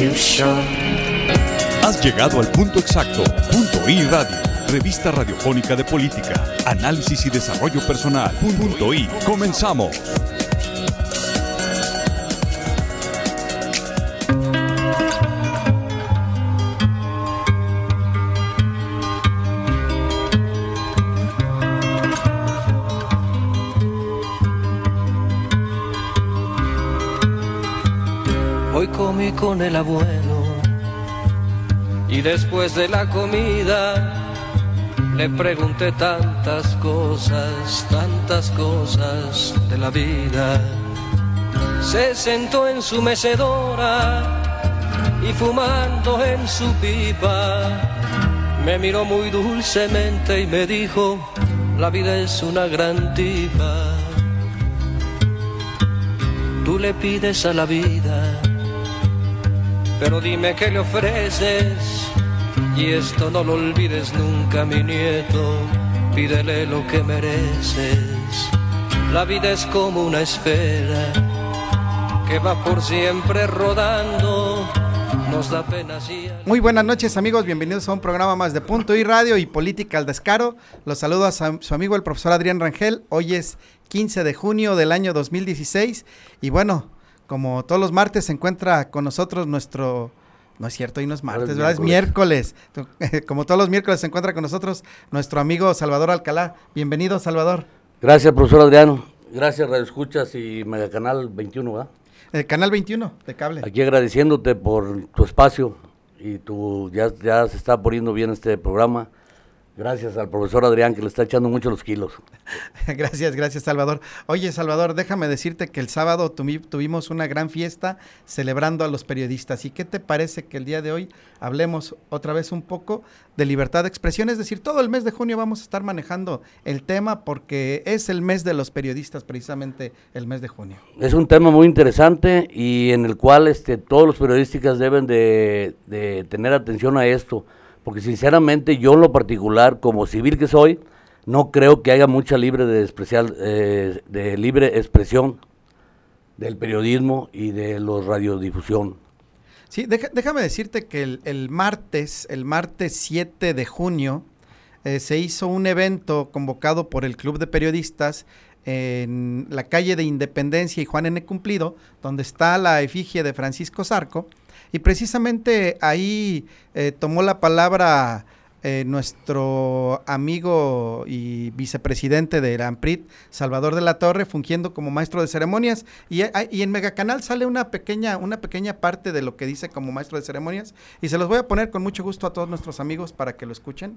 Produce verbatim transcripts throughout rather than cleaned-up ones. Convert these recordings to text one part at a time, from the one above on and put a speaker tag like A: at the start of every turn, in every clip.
A: too short.
B: Has llegado al punto exacto. Punto I Radio, revista radiofónica de política, análisis y desarrollo personal. Punto I. Comenzamos.
C: Hoy comí con el abuelo y después de la comida le pregunté tantas cosas, tantas cosas de la vida. Se sentó en su mecedora y fumando en su pipa me miró muy dulcemente y me dijo: la vida es una gran tipa. Tú le pides a la vida, pero dime qué le ofreces, y esto no lo olvides nunca, mi nieto, pídele lo que mereces. La vida es como una esfera que va por siempre rodando, nos da pena si...
D: Muy buenas noches, amigos, bienvenidos a un programa más de Punto I Radio y Política al Descaro. Los saludo a su amigo el profesor Adrián Rangel. Hoy es quince de junio del año dos mil dieciséis y bueno, como todos los martes se encuentra con nosotros nuestro, no es cierto, hoy no es martes, ¿verdad? Es miércoles. Como todos los miércoles se encuentra con nosotros nuestro amigo Salvador Alcalá. Bienvenido, Salvador.
E: Gracias, profesor Adrián. Gracias, Radio Escuchas y Megacanal veintiuno, ¿verdad?
D: El Canal veintiuno de cable.
E: Aquí agradeciéndote por tu espacio y tu ya, ya se está poniendo bien este programa. Gracias al profesor Adrián, que le está echando mucho los kilos.
D: Gracias, gracias, Salvador. Oye, Salvador, déjame decirte que el sábado tuvi- tuvimos una gran fiesta celebrando a los periodistas. ¿Y qué te parece que el día de hoy hablemos otra vez un poco de libertad de expresión? Es decir, todo el mes de junio vamos a estar manejando el tema porque es el mes de los periodistas, precisamente el mes de junio.
E: Es un tema muy interesante y en el cual este, todos los periodistas deben de, de tener atención a esto. Porque sinceramente yo en lo particular, como civil que soy, no creo que haya mucha libre de, especial, eh, de libre expresión del periodismo y de los radiodifusión.
D: Sí, deja, déjame decirte que el, el martes, el martes siete de junio, eh, se hizo un evento convocado por el Club de Periodistas en la calle de Independencia y Juan N. Cumplido, donde está la efigie de Francisco Zarco. Y precisamente ahí eh, tomó la palabra eh, nuestro amigo y vicepresidente de la AMPRIT, Salvador de la Torre, fungiendo como maestro de ceremonias. Y, y en Megacanal sale una pequeña, una pequeña parte de lo que dice como maestro de ceremonias. Y se los voy a poner con mucho gusto a todos nuestros amigos para que lo escuchen.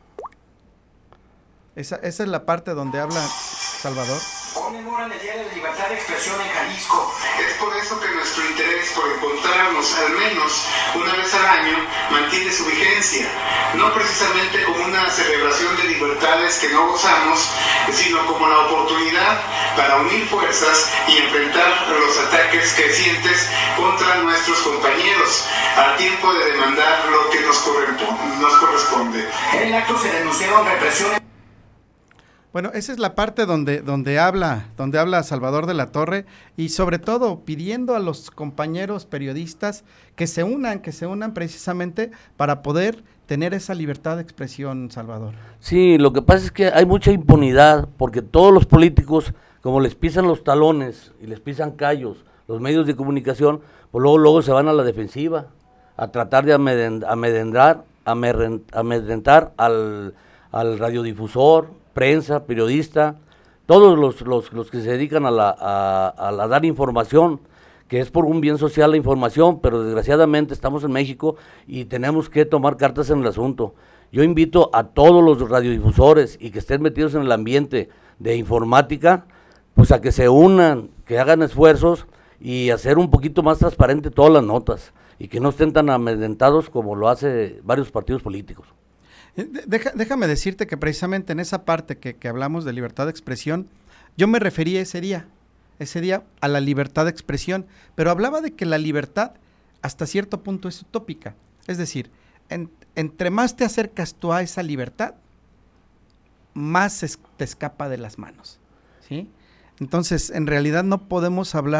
D: Esa, esa es la parte donde habla Salvador.
F: Conmemoran el Día de la Libertad de Expresión en Jalisco. Es por eso que nuestro interés por encontrarnos al menos una vez al año mantiene su vigencia, no precisamente como una celebración de libertades que no gozamos, sino como la oportunidad para unir fuerzas y enfrentar los ataques crecientes contra nuestros compañeros, al tiempo de demandar lo que nos corresponde. En el acto se denunciaron represiones.
D: Bueno, esa es la parte donde, donde habla, donde habla Salvador de la Torre y sobre todo pidiendo a los compañeros periodistas que se unan, que se unan precisamente para poder tener esa libertad de expresión, Salvador.
E: Sí, lo que pasa es que hay mucha impunidad porque todos los políticos, como les pisan los talones y les pisan callos, los medios de comunicación, pues luego, luego se van a la defensiva, a tratar de amedrentar, amedrentar al, al radiodifusor, prensa, periodista, todos los, los, los que se dedican a, la, a, a, a dar información, que es por un bien social la información, pero desgraciadamente estamos en México y tenemos que tomar cartas en el asunto. Yo invito a todos los radiodifusores y que estén metidos en el ambiente de informática, pues a que se unan, que hagan esfuerzos y hacer un poquito más transparente todas las notas y que no estén tan amedrentados como lo hace varios partidos políticos.
D: Deja, déjame decirte que precisamente en esa parte que, que hablamos de libertad de expresión, yo me refería ese día, ese día a la libertad de expresión, pero hablaba de que la libertad hasta cierto punto es utópica. Es decir, en, entre más te acercas tú a esa libertad, más es, te escapa de las manos, ¿sí? Entonces, en realidad no podemos hablar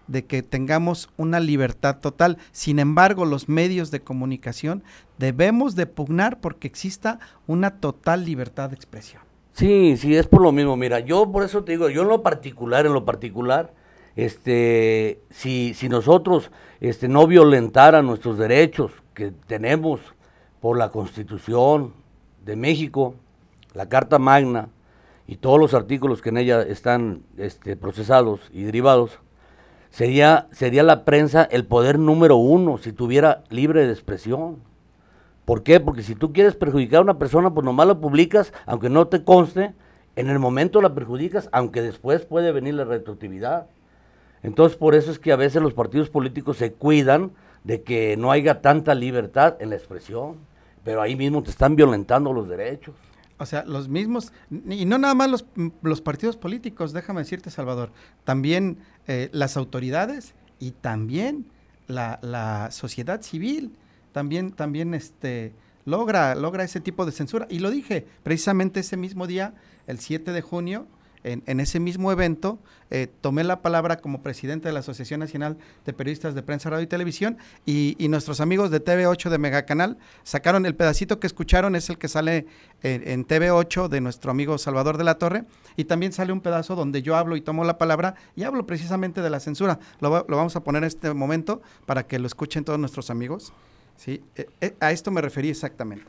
D: de que tengamos una libertad total. Sin embargo, los medios de comunicación debemos de pugnar porque exista una total libertad de expresión.
E: Sí, sí, es por lo mismo. Mira, yo por eso te digo, yo en lo particular, en lo particular, este, si, si nosotros este, no violentaran nuestros derechos que tenemos por la Constitución de México, la Carta Magna y todos los artículos que en ella están este, procesados y derivados, sería, sería la prensa el poder número uno si tuviera libre de expresión. ¿Por qué? Porque si tú quieres perjudicar a una persona, pues nomás la publicas, aunque no te conste, en el momento la perjudicas, aunque después puede venir la retroactividad. Entonces, por eso es que a veces los partidos políticos se cuidan de que no haya tanta libertad en la expresión, pero ahí mismo te están violentando los derechos.
D: O sea, los mismos, y no nada más los, los partidos políticos, déjame decirte, Salvador, también eh, las autoridades y también la, la sociedad civil, también, también este, logra, logra ese tipo de censura. Y lo dije precisamente ese mismo día, el siete de junio, en, en ese mismo evento, eh, tomé la palabra como presidente de la Asociación Nacional de Periodistas de Prensa, Radio y Televisión, y, y nuestros amigos de T V ocho de Megacanal sacaron el pedacito que escucharon, es el que sale en, en T V ocho de nuestro amigo Salvador de la Torre, y también sale un pedazo donde yo hablo y tomo la palabra y hablo precisamente de la censura. Lo, lo vamos a poner en este momento para que lo escuchen todos nuestros amigos. Sí, eh, eh, a esto me referí exactamente.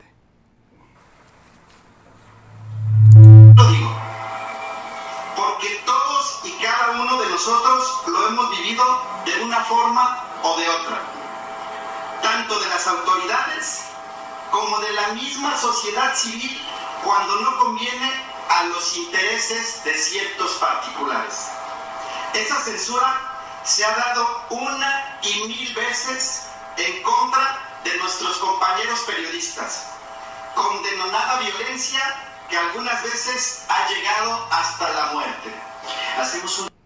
F: Lo digo, porque todos y cada uno de nosotros lo hemos vivido de una forma o de otra, tanto de las autoridades como de la misma sociedad civil cuando no conviene a los intereses de ciertos particulares. Esa censura se ha dado una y mil veces en contra de nuestros compañeros periodistas, con denodada violencia que algunas veces ha llegado hasta la muerte. Hacemos un...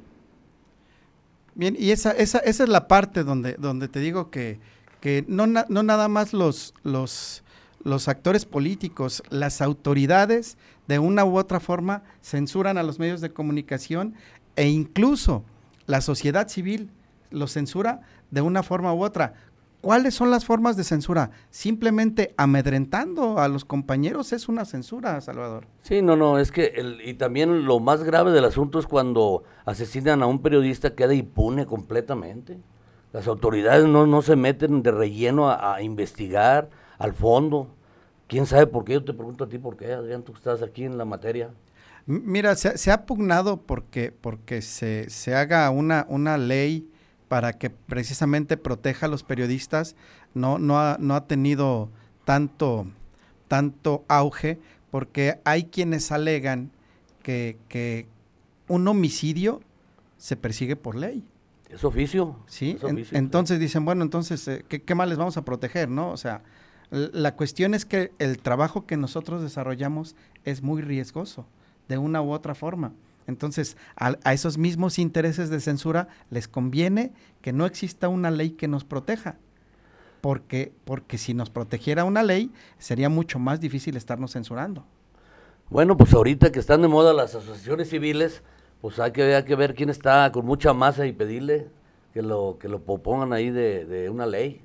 D: Bien, y esa, esa, esa es la parte donde, donde te digo que, que no, na, no nada más los, los, los actores políticos, las autoridades de una u otra forma censuran a los medios de comunicación, e incluso la sociedad civil los censura de una forma u otra. ¿Cuáles son las formas de censura? Simplemente amedrentando a los compañeros es una censura, Salvador.
E: Sí, no, no, es que, el, y también lo más grave del asunto es cuando asesinan a un periodista, queda impune completamente. Las autoridades no, no se meten de relleno a, a investigar al fondo. ¿Quién sabe por qué? Yo te pregunto a ti por qué, Adrián, tú que estás aquí en la materia.
D: Mira, se, se ha pugnado porque, porque se, se haga una, una ley para que precisamente proteja a los periodistas. No, no, ha, no ha tenido tanto, tanto auge, porque hay quienes alegan que, que un homicidio se persigue por ley.
E: Es oficio.
D: Sí,
E: es oficio,
D: en, entonces
E: sí.
D: Dicen, bueno, entonces, eh, ¿qué, ¿qué más les vamos a proteger, no? O sea, la cuestión es que el trabajo que nosotros desarrollamos es muy riesgoso, de una u otra forma. Entonces, a, a esos mismos intereses de censura les conviene que no exista una ley que nos proteja, porque, porque si nos protegiera una ley, sería mucho más difícil estarnos censurando.
E: Bueno, pues ahorita que están de moda las asociaciones civiles, pues hay que, hay que ver quién está con mucha masa y pedirle que lo, que lo propongan ahí de, de una ley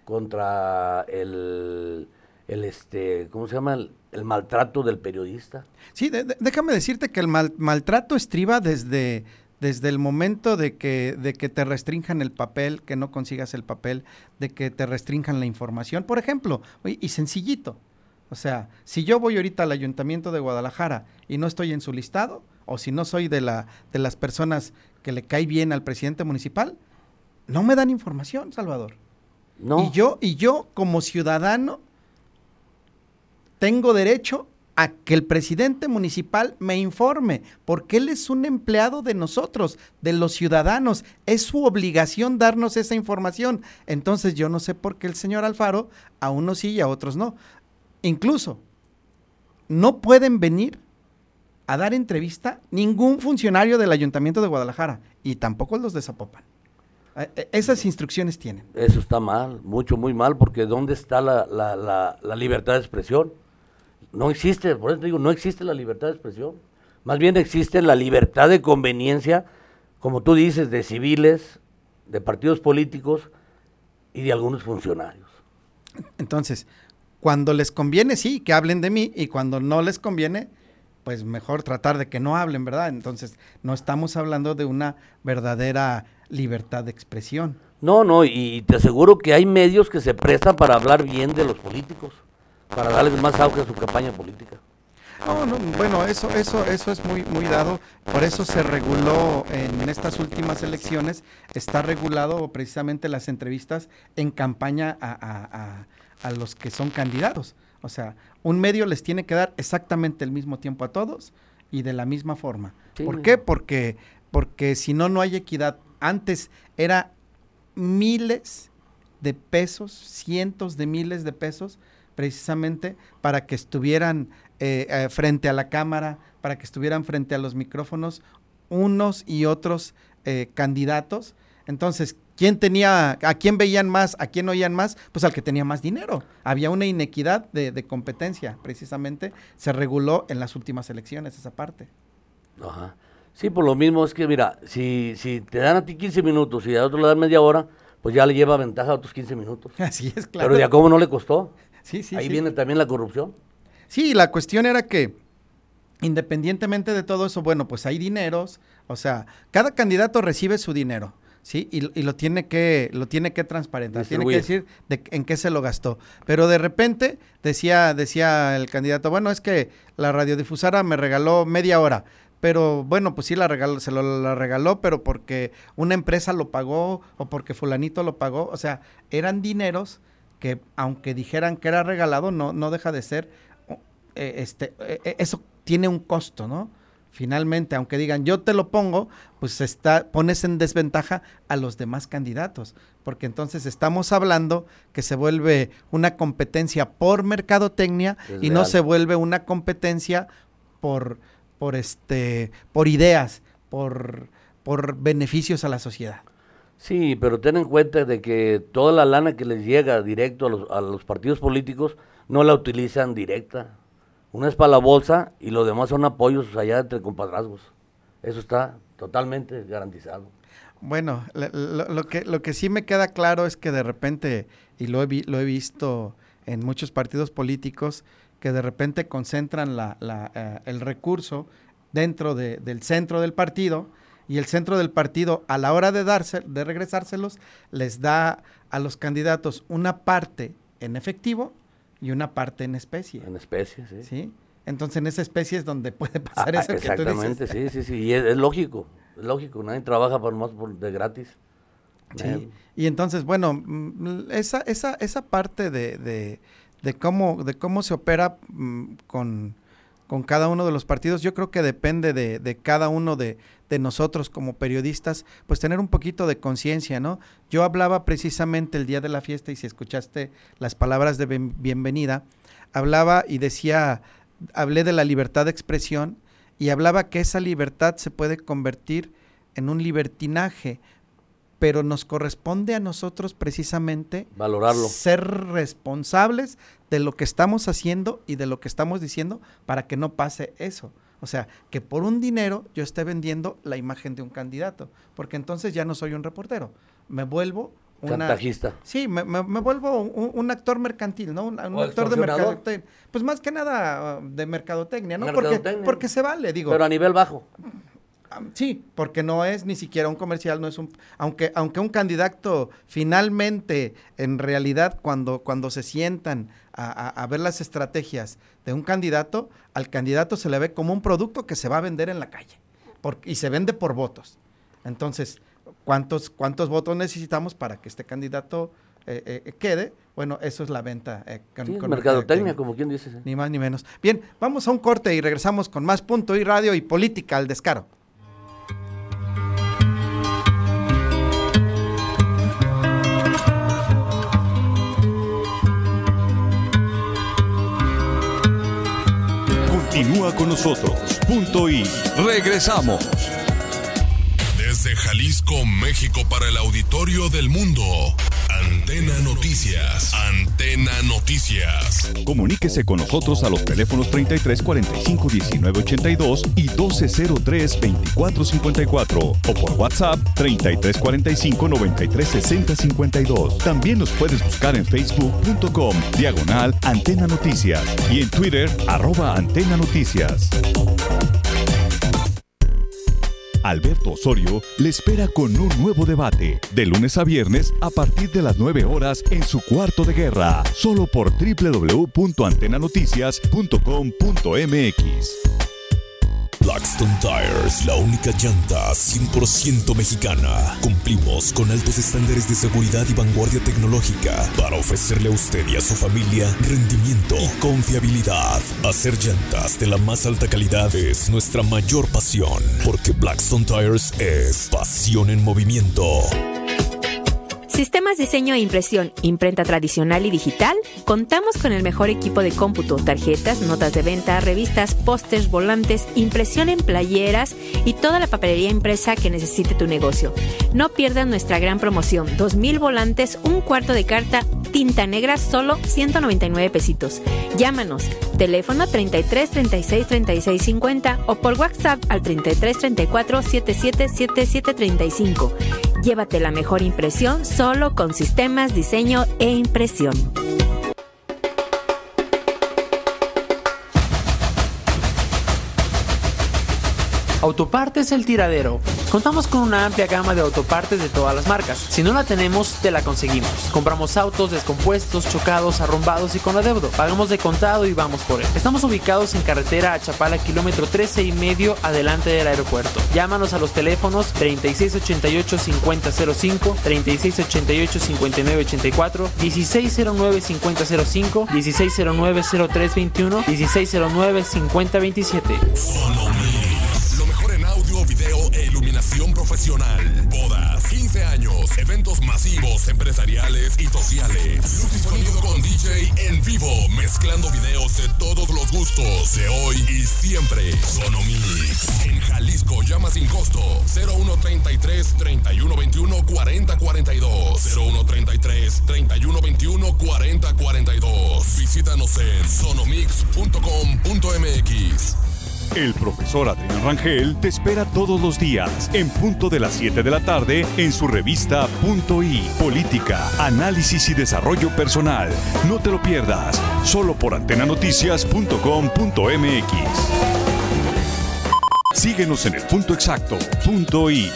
E: contra el, el este, ¿cómo se llama? El, el maltrato del periodista.
D: Sí, de, de, déjame decirte que el mal, maltrato estriba desde, desde el momento de que, de que te restrinjan el papel, que no consigas el papel, de que te restrinjan la información, por ejemplo, y, y sencillito. O sea, si yo voy ahorita al Ayuntamiento de Guadalajara y no estoy en su listado, o si no soy de, la, de las personas que le cae bien al presidente municipal, no me dan información, Salvador.
E: No.
D: Y yo, y yo como ciudadano tengo derecho a que el presidente municipal me informe, porque él es un empleado de nosotros, de los ciudadanos, es su obligación darnos esa información. Entonces yo no sé por qué el señor Alfaro, a unos sí y a otros no. Incluso, no pueden venir a dar entrevista ningún funcionario del Ayuntamiento de Guadalajara, y tampoco los de Zapopan. Esas instrucciones tienen.
E: Eso está mal, mucho, muy mal, porque ¿dónde está la, la, la, la libertad de expresión? No existe, por eso digo, no existe la libertad de expresión. Más bien existe la libertad de conveniencia como tú dices, de civiles, de partidos políticos y de algunos funcionarios.
D: Entonces, cuando les conviene, sí, que hablen de mí, y cuando no les conviene, pues mejor tratar de que no hablen, ¿verdad? Entonces, no estamos hablando de una verdadera libertad de expresión.
E: No, no, y te aseguro que hay medios que se prestan para hablar bien de los políticos, para darles más auge a su campaña política.
D: No, no, bueno, eso, eso, eso es muy, muy dado. Por eso se reguló en estas últimas elecciones, está regulado precisamente las entrevistas en campaña a, a, a, a los que son candidatos. O sea, un medio les tiene que dar exactamente el mismo tiempo a todos y de la misma forma. Sí. ¿Por qué? Porque, porque si no, no hay equidad. Antes era miles de pesos, cientos de miles de pesos, precisamente para que estuvieran eh, eh, frente a la cámara, para que estuvieran frente a los micrófonos, unos y otros eh, candidatos. Entonces, ¿quién tenía, a quién veían más, a quién oían más? Pues al que tenía más dinero. Había una inequidad de, de competencia, precisamente, se reguló en las últimas elecciones esa parte.
E: Ajá. Sí, por lo mismo es que, mira, si, si te dan a ti quince minutos y a otro le dan media hora, pues ya le lleva ventaja a otros quince minutos.
D: Así es, claro.
E: Pero ya cómo no le costó.
D: Sí, sí,
E: Ahí
D: sí.
E: viene también la corrupción.
D: Sí, la cuestión era que, independientemente de todo eso, bueno, pues hay dineros, o sea, cada candidato recibe su dinero, ¿sí? Y, y lo tiene que, lo tiene que transparentar, tiene que decir de, en qué se lo gastó. Pero de repente, decía, decía el candidato, bueno, es que la radiodifusora me regaló media hora. Pero bueno, pues sí la regaló, se lo la regaló, pero porque una empresa lo pagó o porque fulanito lo pagó. O sea, eran dineros que aunque dijeran que era regalado, no, no deja de ser, eh, este, eh, eso tiene un costo, ¿no? Finalmente, aunque digan yo te lo pongo, pues está, pones en desventaja a los demás candidatos, porque entonces estamos hablando que se vuelve una competencia por mercadotecnia y no se vuelve una competencia por... por este, por ideas, por, por beneficios a la sociedad.
E: Sí, pero ten en cuenta de que toda la lana que les llega directo a los, a los partidos políticos no la utilizan directa. Una es para la bolsa y lo demás son apoyos allá entre compadrazgos. Eso está totalmente garantizado.
D: Bueno, lo, lo, que, lo que sí me queda claro es que de repente, y lo he, vi, lo he visto en muchos partidos políticos, que de repente concentran la, la, uh, el recurso dentro de, del centro del partido, y el centro del partido a la hora de darse, de regresárselos, les da a los candidatos una parte en efectivo y una parte en especie.
E: En especie, sí.
D: ¿Sí? Entonces en esa especie es donde puede pasar ah, eso que tú dices.
E: Exactamente, sí, sí, sí, y es, es lógico, es lógico, nadie trabaja por más por, de gratis.
D: Sí, eh. y entonces, bueno, esa, esa, esa parte de... de de cómo, de cómo se opera mmm, con, con cada uno de los partidos, yo creo que depende de, de cada uno de, de nosotros como periodistas, pues tener un poquito de conciencia, ¿no? Yo hablaba precisamente el día de la fiesta, y si escuchaste las palabras de ben, bienvenida, hablaba y decía, hablé de la libertad de expresión, y hablaba que esa libertad se puede convertir en un libertinaje, pero nos corresponde a nosotros precisamente
E: valorarlo,
D: ser responsables de lo que estamos haciendo y de lo que estamos diciendo para que no pase eso. O sea, que por un dinero yo esté vendiendo la imagen de un candidato, porque entonces ya no soy un reportero, me vuelvo una...
E: chantajista.
D: Sí, me, me, me vuelvo un, un actor mercantil, ¿no? Un, un actor de mercadotecnia. Pues más que nada de mercadotecnia, ¿no?
E: Mercadotecnia.
D: Porque, porque se vale, digo.
E: Pero a nivel bajo.
D: Sí, porque no es ni siquiera un comercial, no es un, aunque, aunque un candidato finalmente, en realidad, cuando, cuando se sientan a, a, a ver las estrategias de un candidato, al candidato se le ve como un producto que se va a vender en la calle, por, y se vende por votos. Entonces, ¿cuántos, cuántos votos necesitamos para que este candidato eh, eh, quede? Bueno, eso es la venta. Eh,
E: con, sí, con mercadotecnia, como quien dice. ¿Sí?
D: Ni más ni menos. Bien, vamos a un corte y regresamos con más Punto y Radio y Política al Descaro.
B: Continúa con nosotros, Punto y regresamos.
A: Desde Jalisco, México, para el auditorio del mundo, Antena Noticias. Antena Noticias.
B: Comuníquese con nosotros a los teléfonos treinta y tres cuarenta y cinco diecinueve ochenta y dos y doce cero tres veinticuatro cincuenta y cuatro o por WhatsApp treinta y tres cuarenta y cinco noventa y tres sesenta cincuenta y dos. También nos puedes buscar en facebook punto com diagonal Antena Noticias y en Twitter arroba Antena Noticias. Alberto Osorio le espera con un nuevo debate, de lunes a viernes a partir de las nueve horas en su cuarto de guerra, solo por doble u doble u doble u punto antena noticias punto com punto m x.
A: Blackstone Tires, la única llanta cien por ciento mexicana. Cumplimos con altos estándares de seguridad y vanguardia tecnológica para ofrecerle a usted y a su familia rendimiento y confiabilidad. Hacer llantas de la más alta calidad es nuestra mayor pasión, porque Blackstone Tires es pasión en movimiento.
G: Sistemas, diseño e impresión, imprenta tradicional y digital. Contamos con el mejor equipo de cómputo, tarjetas, notas de venta, revistas, pósters, volantes, impresión en playeras y toda la papelería impresa que necesite tu negocio. No pierdas nuestra gran promoción, dos mil volantes, un cuarto de carta, tinta negra, solo ciento noventa y nueve pesitos. Llámanos, teléfono treinta y tres treinta y seis treinta y seis cincuenta o por WhatsApp al treinta y tres treinta y cuatro setenta y siete setenta y siete treinta y cinco. Llévate la mejor impresión solo con Sistemas, Diseño e Impresión.
H: Autopartes El Tiradero. Contamos con una amplia gama de autopartes de todas las marcas. Si no la tenemos, te la conseguimos. Compramos autos descompuestos, chocados, arrumbados y con adeudo. Pagamos de contado y vamos por él. Estamos ubicados en carretera a Chapala, kilómetro trece y medio, adelante del aeropuerto. Llámanos a los teléfonos treinta y seis ochenta y ocho cincuenta cero cinco, treinta y seis ochenta y ocho cincuenta y nueve ochenta y cuatro, dieciséis cero nueve cincuenta cero cinco, dieciséis cero nueve cero tres veintiuno, dieciséis cero nueve cincuenta veintisiete.
A: Video e iluminación profesional, bodas, quince años, eventos masivos, empresariales y sociales. Luz y sonido con D J en vivo, mezclando videos de todos los gustos, de hoy y siempre. Sonomix, en Jalisco, llama sin costo, cero uno treinta y tres treinta y uno veintiuno cuarenta cuarenta y dos, cero uno treinta y tres treinta y uno veintiuno cuarenta cuarenta y dos. Visítanos en sonomix punto com punto m x.
B: El profesor Adrián Rangel te espera todos los días en punto de las siete de la tarde en su revista Punto I, Política, Análisis y Desarrollo Personal. No te lo pierdas, solo por antena noticias punto com punto m x. Síguenos en el punto exacto, Punto I.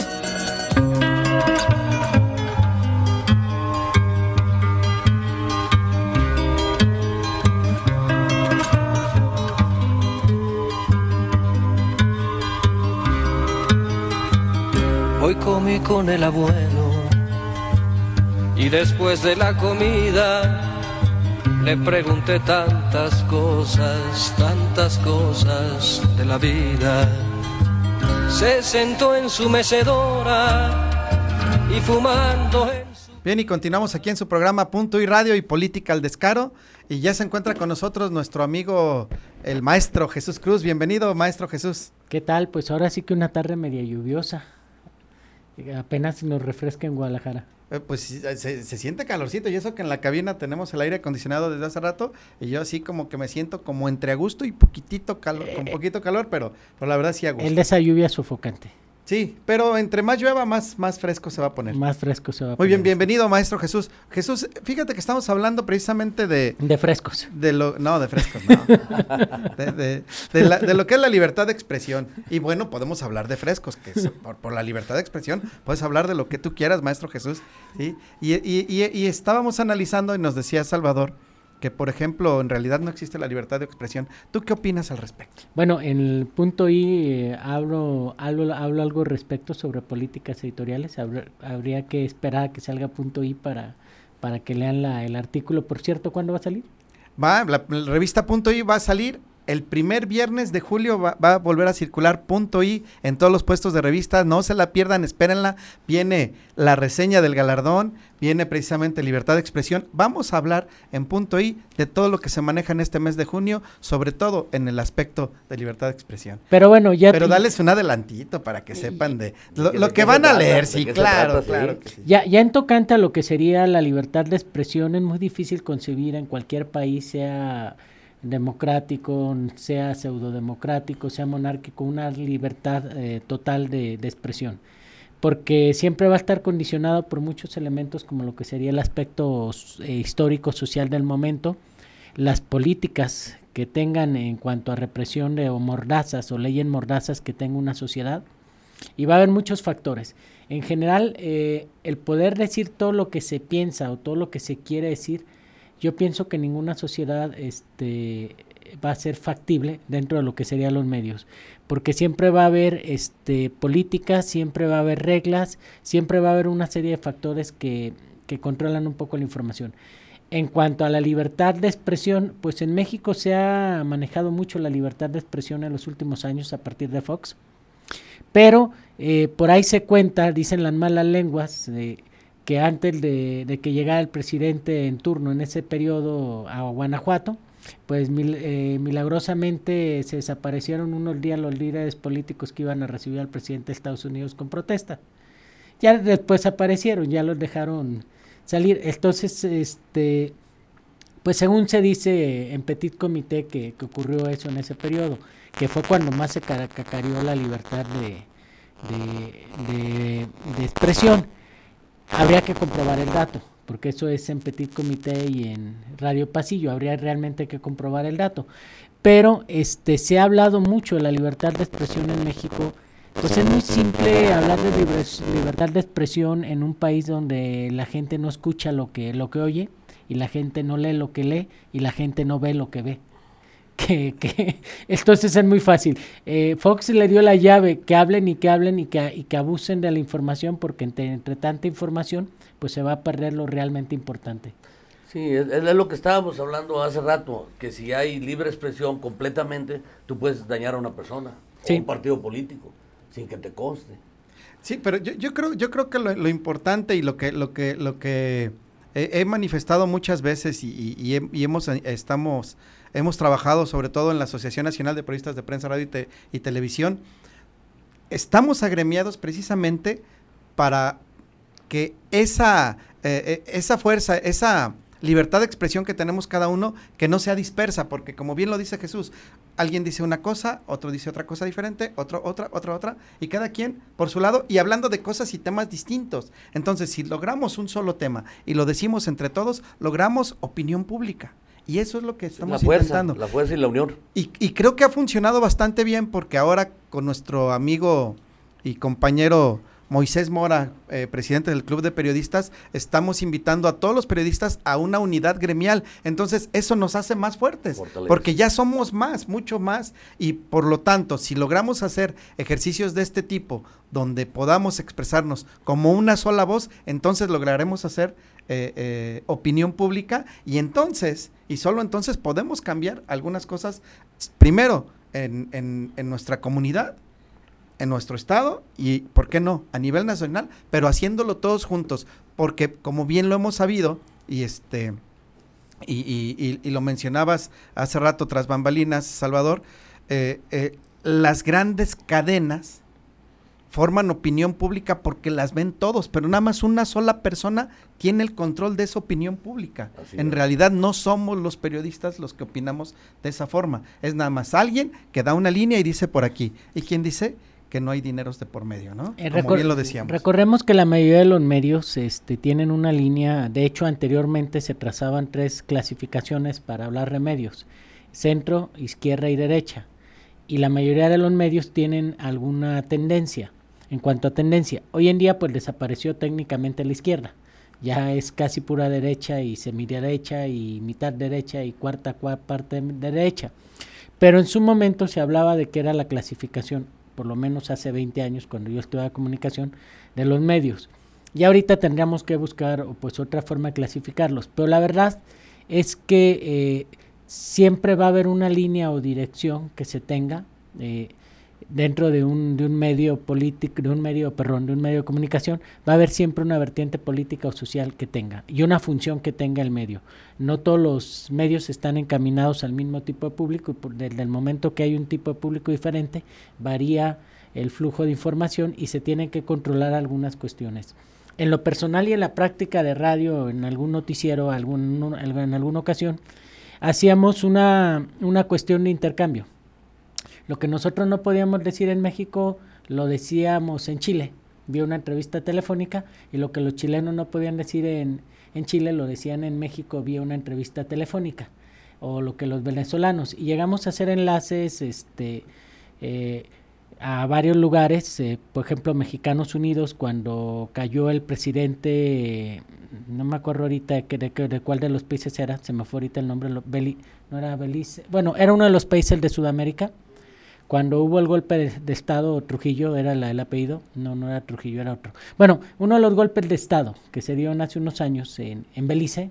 C: Hoy comí con el abuelo y después de la comida le pregunté tantas cosas, tantas cosas de la vida. Se sentó en su mecedora y fumando en su...
D: Bien, y continuamos aquí en su programa Punto y Radio y Política al Descaro. Y ya se encuentra con nosotros nuestro amigo, el maestro Jesús Cruz. Bienvenido, maestro Jesús.
I: ¿Qué tal? Pues ahora sí que una tarde media lluviosa. Apenas nos refresca en Guadalajara.
D: Eh, pues se, se siente calorcito y eso que en la cabina tenemos el aire acondicionado desde hace rato y yo así como que me siento como entre a gusto y poquitito calor, eh, con poquito calor, pero, pero la verdad sí a gusto.
I: El de esa lluvia sofocante.
D: Sí, pero entre más llueva, más, más fresco se va a poner.
I: Más fresco se va a
D: Muy
I: poner.
D: bien, bienvenido, maestro Jesús. Jesús, fíjate que estamos hablando precisamente de...
I: De frescos.
D: De lo, no, de frescos, no. de, de, de, la, de lo que es la libertad de expresión. Y bueno, podemos hablar de frescos, que es, por, por la libertad de expresión, puedes hablar de lo que tú quieras, maestro Jesús. ¿Sí? Y, y, y, y estábamos analizando y nos decía Salvador que, por ejemplo, en realidad no existe la libertad de expresión. ¿Tú qué opinas al respecto?
I: Bueno, en el Punto I eh, hablo, hablo, hablo algo respecto sobre políticas editoriales. Habr- habría que esperar a que salga Punto I para, para que lean la, el artículo. Por cierto, ¿cuándo va a salir?
D: Va, la, la revista Punto I va a salir el primer viernes de julio va, va a volver a circular Punto I en todos los puestos de revistas, no se la pierdan, espérenla, viene la reseña del galardón, viene precisamente Libertad de Expresión, vamos a hablar en Punto I de todo lo que se maneja en este mes de junio, sobre todo en el aspecto de libertad de expresión.
I: Pero bueno, ya...
D: Pero dales un adelantito para que sepan de lo, lo que van a leer, sí, claro, claro. Que sí.
I: Ya, ya en tocante a lo que sería la libertad de expresión, es muy difícil concebir en cualquier país, sea democrático, sea pseudodemocrático, sea monárquico, una libertad eh, total de, de expresión, porque siempre va a estar condicionado por muchos elementos como lo que sería el aspecto eh, histórico, social del momento, las políticas que tengan en cuanto a represión de o mordazas o leyes mordazas que tenga una sociedad, y va a haber muchos factores. En general, eh, el poder decir todo lo que se piensa o todo lo que se quiere decir, yo pienso que ninguna sociedad este, va a ser factible dentro de lo que serían los medios, porque siempre va a haber este, políticas, siempre va a haber reglas, siempre va a haber una serie de factores que, que controlan un poco la información. En cuanto a la libertad de expresión, pues en México se ha manejado mucho la libertad de expresión en los últimos años a partir de Fox, pero eh, por ahí se cuenta, dicen las malas lenguas, eh, que antes de, de que llegara el presidente en turno en ese periodo a Guanajuato, pues mil, eh, milagrosamente se desaparecieron unos días los líderes políticos que iban a recibir al presidente de Estados Unidos con protesta. Ya después aparecieron, ya los dejaron salir. Entonces, este, pues según se dice en Petit Comité que, que ocurrió eso en ese periodo, que fue cuando más se cacareó la libertad de, de, de, de expresión. Habría que comprobar el dato, porque eso es en Petit Comité y en Radio Pasillo, habría realmente que comprobar el dato. Pero este se ha hablado mucho de la libertad de expresión en México, pues es muy simple hablar de liber, libertad de expresión en un país donde la gente no escucha lo que, lo que oye, y la gente no lee lo que lee, y la gente no ve lo que ve. Que, que entonces es muy fácil. eh, Fox le dio la llave, que hablen y que hablen y que, y que abusen de la información, porque entre, entre tanta información pues se va a perder lo realmente importante.
E: Sí, es, es lo que estábamos hablando hace rato, que si hay libre expresión completamente, tú puedes dañar a una persona, sí, o un partido político, sin que te conste.
D: Sí, pero yo, yo creo yo creo que lo, lo importante y lo que lo que lo que he, he manifestado muchas veces y, y, y, he, y hemos estamos hemos trabajado sobre todo en la Asociación Nacional de Periodistas de Prensa, Radio y, te, y Televisión, estamos agremiados precisamente para que esa, eh, esa fuerza, esa libertad de expresión que tenemos cada uno, que no sea dispersa, porque como bien lo dice Jesús, alguien dice una cosa, otro dice otra cosa diferente, otro, otra, otra, otra, y cada quien por su lado, y hablando de cosas y temas distintos. Entonces, si logramos un solo tema y lo decimos entre todos, logramos opinión pública. Y eso es lo que estamos
E: la fuerza,
D: intentando.
E: La fuerza y la unión.
D: Y, y creo que ha funcionado bastante bien, porque ahora con nuestro amigo y compañero Moisés Mora, eh, presidente del Club de Periodistas, estamos invitando a todos los periodistas a una unidad gremial. Entonces eso nos hace más fuertes, Fortaleza. Porque ya somos más, mucho más, y por lo tanto, si logramos hacer ejercicios de este tipo, donde podamos expresarnos como una sola voz, entonces lograremos hacer eh, eh, opinión pública, y entonces, y solo entonces podemos cambiar algunas cosas, primero en, en, en nuestra comunidad, en nuestro estado y, ¿por qué no?, a nivel nacional, pero haciéndolo todos juntos, porque como bien lo hemos sabido, y este y, y, y, y lo mencionabas hace rato tras bambalinas, Salvador, eh, eh, las grandes cadenas forman opinión pública porque las ven todos, pero nada más una sola persona tiene el control de esa opinión pública. Así en es. Realidad no somos los periodistas los que opinamos de esa forma, es nada más alguien que da una línea y dice por aquí, y quien dice que no hay dineros de por medio, ¿no?
I: Eh,
D: Como bien lo decíamos.
I: Recordemos que la mayoría de los medios este, tienen una línea, de hecho anteriormente se trazaban tres clasificaciones para hablar de medios, centro, izquierda y derecha, y la mayoría de los medios tienen alguna tendencia. En cuanto a tendencia, hoy en día pues desapareció técnicamente la izquierda, ya es casi pura derecha y semiderecha y mitad derecha y cuarta, cuarta parte de derecha, pero en su momento se hablaba de que era la clasificación, por lo menos hace veinte años cuando yo estudiaba comunicación, de los medios, y ahorita tendríamos que buscar pues otra forma de clasificarlos, pero la verdad es que eh, siempre va a haber una línea o dirección que se tenga eh, dentro de un, de un medio político, de un medio, perdón, de un medio de comunicación, va a haber siempre una vertiente política o social que tenga y una función que tenga el medio. No todos los medios están encaminados al mismo tipo de público y por, desde el momento que hay un tipo de público diferente, varía el flujo de información y se tienen que controlar algunas cuestiones. En lo personal y en la práctica de radio, en algún noticiero, algún, en alguna ocasión, hacíamos una, una cuestión de intercambio. Lo que nosotros no podíamos decir en México, lo decíamos en Chile, vía una entrevista telefónica, y lo que los chilenos no podían decir en, en Chile, lo decían en México vía una entrevista telefónica, o lo que los venezolanos, y llegamos a hacer enlaces este, eh, a varios lugares, eh, por ejemplo, Mexicanos Unidos, cuando cayó el presidente, no me acuerdo ahorita de, de, de, de cuál de los países era, se me fue ahorita el nombre, lo, Beli, no era Belice, bueno, era uno de los países de Sudamérica. Cuando hubo el golpe de, de Estado, Trujillo era la, el apellido, no, no era Trujillo, era otro. Bueno, uno de los golpes de Estado que se dieron hace unos años en, en Belice,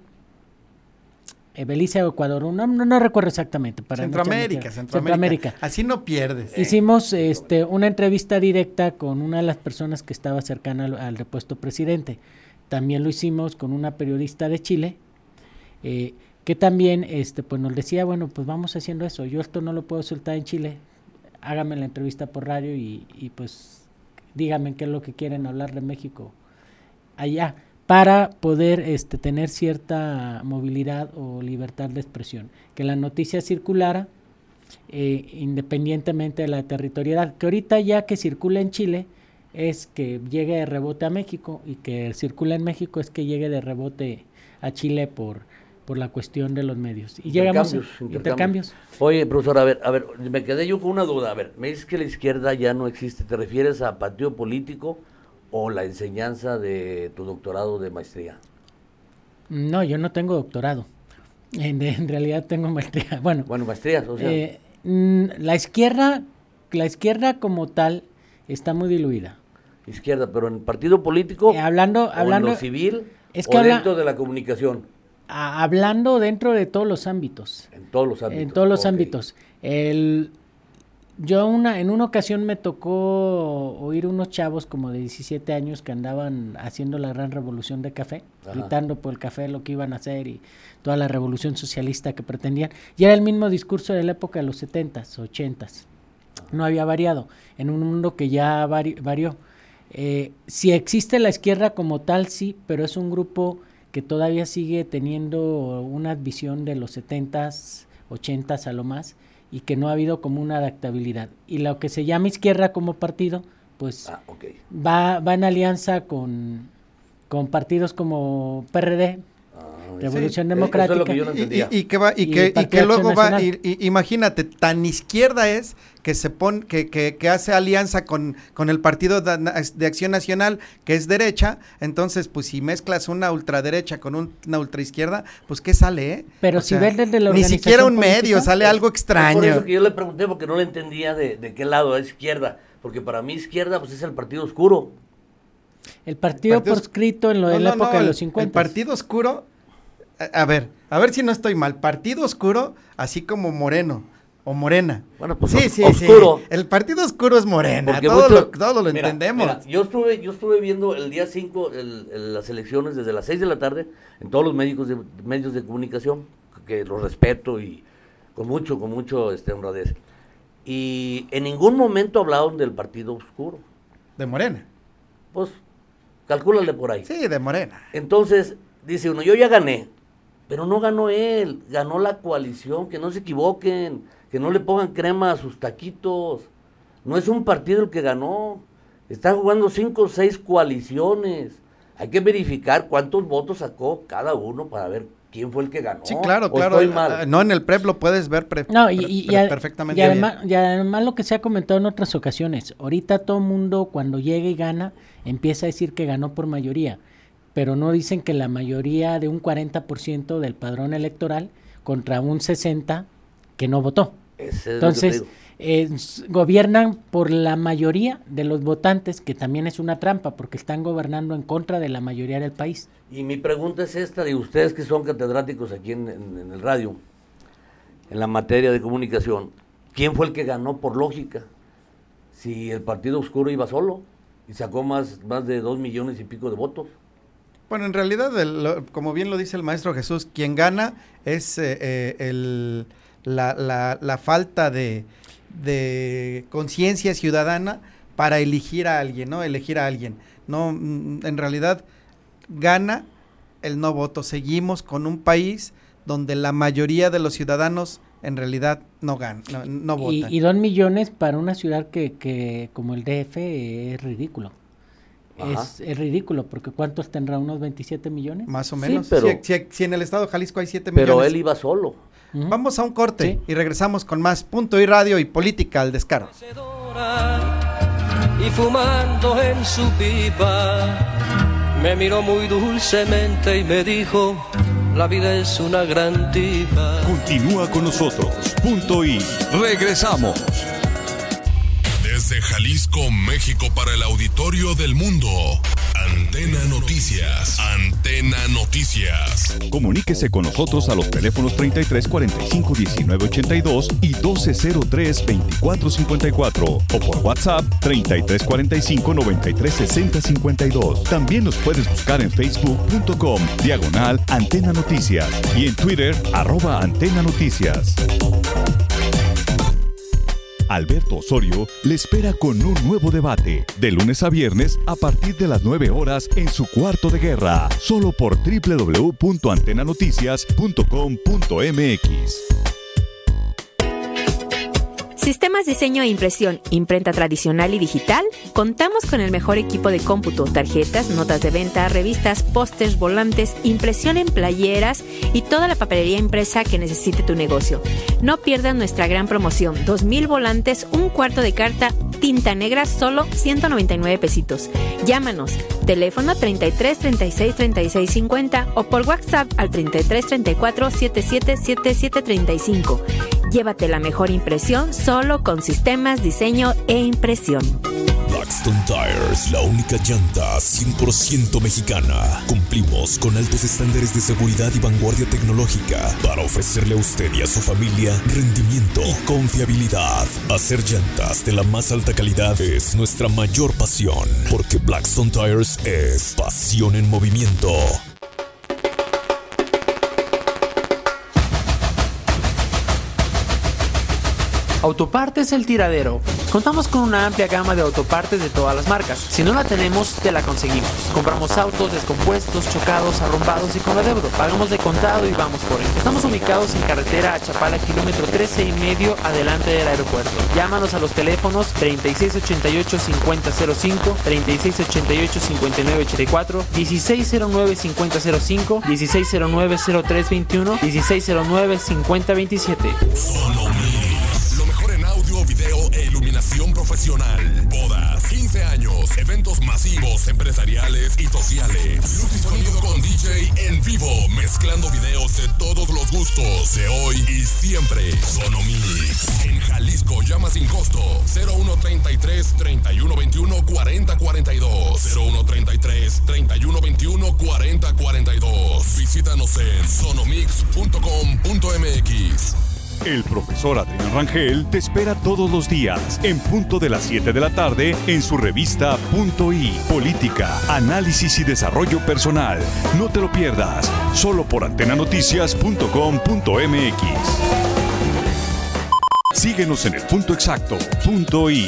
I: eh, Belice o Ecuador, no, no, no recuerdo exactamente. Para
D: Centroamérica,
I: no
D: Centroamérica, Centroamérica. Así no pierdes.
I: Hicimos este, una entrevista directa con una de las personas que estaba cercana al, al repuesto presidente. También lo hicimos con una periodista de Chile, eh, que también este, pues nos decía, bueno, pues vamos haciendo eso, yo esto no lo puedo soltar en Chile, hágame la entrevista por radio y, y pues díganme qué es lo que quieren hablar de México allá, para poder este, tener cierta movilidad o libertad de expresión, que la noticia circulara eh, independientemente de la territorialidad, que ahorita ya que circula en Chile es que llegue de rebote a México, y que circula en México es que llegue de rebote a Chile por por la cuestión de los medios. Y llegamos a intercambios. intercambios.
E: Oye, profesor, a ver, a ver, me quedé yo con una duda. A ver, me dices que la izquierda ya no existe. ¿Te refieres a partido político o la enseñanza de tu doctorado de maestría?
I: No, yo no tengo doctorado. En, en realidad tengo maestría. Bueno,
E: bueno maestrías, o sea.
I: Eh, la izquierda, la izquierda como tal está muy diluida.
E: Izquierda, pero en partido político,
I: eh, hablando,
E: o
I: hablando,
E: en lo civil,
I: es que
E: o
I: habla,
E: dentro de la comunicación.
I: A, hablando dentro de todos los ámbitos.
E: En todos los ámbitos.
I: En todos los
E: okay.
I: ámbitos. El, yo una, en una ocasión me tocó oír unos chavos como de diecisiete años que andaban haciendo la gran revolución de café, Ajá. gritando por el café lo que iban a hacer y toda la revolución socialista que pretendían. Y era el mismo discurso de la época de los setentas, ochentas. No había variado. En un mundo que ya vari, varió. Eh, si existe la izquierda como tal, sí, pero es un grupo que todavía sigue teniendo una visión de los setentas, ochentas a lo más, y que no ha habido como una adaptabilidad. Y lo que se llama izquierda como partido, pues
E: ah, okay.
I: va, va en alianza con, con partidos como P R D, ah, Revolución sí, Democrática.
E: Eso es lo que yo no entendía.
D: Y, y, y que, va, y, y, que, y que luego va, y, y, imagínate, tan izquierda es que se pone, que, que, que hace alianza con, con el Partido de, de Acción Nacional, que es derecha. Entonces, pues si mezclas una ultraderecha con un, una ultraizquierda, pues ¿qué sale, eh?
I: Pero
D: o
I: si
D: sea,
I: ves desde la
D: ni siquiera un
I: política,
D: medio, sale
E: es,
D: algo extraño.
E: Es por eso que yo le pregunté, porque no le entendía de, de qué lado es izquierda, porque para mí izquierda pues es el partido oscuro.
I: El partido, partido proscrito en lo de no, la no, época no, de los cincuenta.
D: El partido oscuro, a, a ver, a ver si no estoy mal, partido oscuro, así como Moreno. O Morena.
E: Bueno, pues
D: sí, sí,
E: oscuro.
D: Sí. El partido oscuro es Morena.
E: Porque
D: todo,
E: mucho,
D: lo, todo lo
E: mira,
D: entendemos.
E: Mira, yo estuve yo estuve viendo el día cinco el, el, las elecciones desde las seis de la tarde en todos los medios de, medios de comunicación, que los respeto y con mucho, con mucho este, honradez. Y en ningún momento hablaron del partido oscuro.
D: ¿De Morena?
E: Pues, calcúlale por ahí.
D: Sí, de Morena.
E: Entonces, dice uno, yo ya gané. Pero no ganó él, ganó la coalición, que no se equivoquen, que no le pongan crema a sus taquitos. No es un partido el que ganó, están jugando cinco o seis coaliciones. Hay que verificar cuántos votos sacó cada uno para ver quién fue el que ganó.
D: Sí, claro, claro.
E: Estoy mal.
D: No, en el P R E P lo puedes ver pre
I: no, y, y,
D: pre
I: y
D: perfectamente
I: y además,
D: bien.
I: Y además lo que se ha comentado en otras ocasiones, ahorita todo el mundo cuando llega y gana, empieza a decir que ganó por mayoría, pero no dicen que la mayoría de un cuarenta por ciento del padrón electoral contra un sesenta por ciento que no votó.
E: Ese es
I: Entonces,
E: lo que
I: eh, gobiernan por la mayoría de los votantes, que también es una trampa, porque están gobernando en contra de la mayoría del país.
E: Y mi pregunta es esta, de ustedes que son catedráticos aquí en, en, en el radio. en la materia de comunicación, ¿quién fue el que ganó por lógica? Si el Partido Oscuro iba solo y sacó más, más de dos millones y pico de votos.
D: Bueno, en realidad, el, como bien lo dice el maestro Jesús, quien gana es eh, eh, el, la, la, la falta de, de conciencia ciudadana para elegir a alguien, ¿no? Elegir a alguien. No, en realidad, gana el no voto. Seguimos con un país donde la mayoría de los ciudadanos en realidad no ganan, no, no votan.
I: Y, y dos millones para una ciudad que, que como el D F es ridículo. Es, es ridículo, porque ¿cuántos tendrá? ¿Unos veintisiete millones?
D: Más o menos.
E: Sí, pero,
D: si, si, si en el estado de Jalisco hay siete
E: pero
D: millones.
E: Pero él iba solo.
D: Uh-huh. Vamos a un corte, sí, y regresamos con más Punto y Radio y Política al Descaro.
C: Y fumando en su pipa, me miró muy dulcemente y me dijo: la vida es una gran tipa.
B: Continúa con nosotros, Punto y regresamos.
A: Desde Jalisco, México, para el auditorio del mundo, Antena Noticias, Antena Noticias.
B: Comuníquese con nosotros a los teléfonos treinta y tres cuarenta y cinco diecinueve ochenta y dos y doce cero tres veinticuatro cincuenta y cuatro o por WhatsApp treinta y tres cuarenta y cinco noventa y tres sesenta cincuenta y dos. También nos puedes buscar en facebook punto com diagonal Antena Noticias y en Twitter arroba Antena Noticias. Alberto Osorio le espera con un nuevo debate, de lunes a viernes a partir de las nueve horas en su cuarto de guerra, solo por doble u doble u doble u punto antena noticias punto com punto m x.
G: Sistemas Diseño e Impresión, imprenta tradicional y digital. Contamos con el mejor equipo de cómputo, tarjetas, notas de venta, revistas, pósters, volantes, impresión en playeras y toda la papelería impresa que necesite tu negocio. No pierdas nuestra gran promoción, dos mil volantes, un cuarto de carta, tinta negra, solo ciento noventa y nueve pesitos. Llámanos, teléfono treinta y tres treinta y seis treinta y seis cincuenta o por WhatsApp al treinta y tres treinta y cuatro setenta y siete setenta y siete treinta y cinco. Llévate la mejor impresión solo con Sistemas Diseño e Impresión.
A: Blackstone Tires, la única llanta cien por ciento mexicana. Cumplimos con altos estándares de seguridad y vanguardia tecnológica para ofrecerle a usted y a su familia rendimiento y confiabilidad. Hacer llantas de la más alta calidad es nuestra mayor pasión, porque Blackstone Tires es pasión en movimiento.
H: Autopartes El Tiradero. Contamos con una amplia gama de autopartes de todas las marcas. Si no la tenemos, te la conseguimos. Compramos autos descompuestos, chocados, arrombados y con adeudo. Pagamos de contado y vamos por él. Estamos ubicados en carretera a Chapala, kilómetro trece y medio, adelante del aeropuerto. Llámanos a los teléfonos treinta y seis ochenta y ocho cincuenta cero cinco, treinta y seis ochenta y ocho cincuenta y nueve ochenta y cuatro, dieciséis cero nueve cincuenta cero cinco, dieciséis cero nueve cero tres veintiuno, dieciséis cero nueve cincuenta veintisiete.
A: Video e iluminación profesional, bodas, quince años, eventos masivos, empresariales y sociales. Luz y sonido con D J en vivo, mezclando videos de todos los gustos, de hoy y siempre. Sonomix, en Jalisco, llama sin costo, cero uno treinta y tres treinta y uno veintiuno cuarenta cuarenta y dos, cero uno treinta y tres treinta y uno veintiuno cuarenta cuarenta y dos. Visítanos en sonomix punto com punto m x.
B: El profesor Adrián Rangel te espera todos los días, en punto de las siete de la tarde, en su revista Punto y Política, Análisis y Desarrollo Personal. No te lo pierdas, solo por antena noticias punto com punto m x. Síguenos en el punto exacto, Punto y.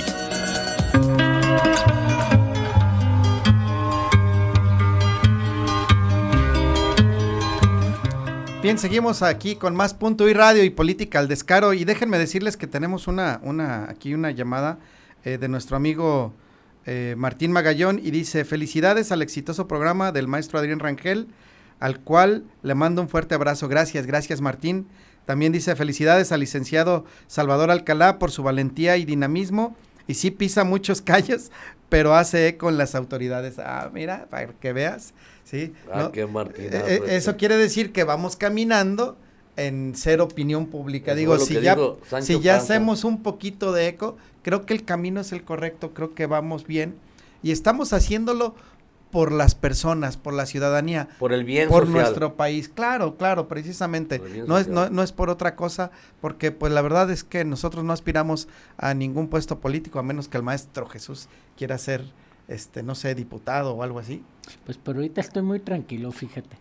D: Bien, seguimos aquí con más Punto y Radio y Política al Descaro, y déjenme decirles que tenemos una, una aquí una llamada eh, de nuestro amigo eh, Martín Magallón, y dice: felicidades al exitoso programa del maestro Adrián Rangel, al cual le mando un fuerte abrazo. Gracias, gracias Martín. También dice: felicidades al licenciado Salvador Alcalá por su valentía y dinamismo, y sí pisa muchos callos, pero hace eco en las autoridades. Ah, mira, para que veas. Sí,
E: ah,
D: ¿no?
E: qué Martinazo
D: eh, eh, eso quiere decir que vamos caminando en ser opinión pública.
E: Eso
D: Digo, si ya, si ya
E: Panza.
D: hacemos un poquito de eco, creo que el camino es el correcto, creo que vamos bien y estamos haciéndolo por las personas, por la ciudadanía,
E: por el bien
D: por
E: social.
D: nuestro país. Claro, claro, precisamente. No es, no, no es por otra cosa, porque pues la verdad es que nosotros no aspiramos a ningún puesto político, a menos que el maestro Jesús quiera ser, este, no sé, diputado o algo así.
I: Pues por ahorita estoy muy tranquilo, fíjate.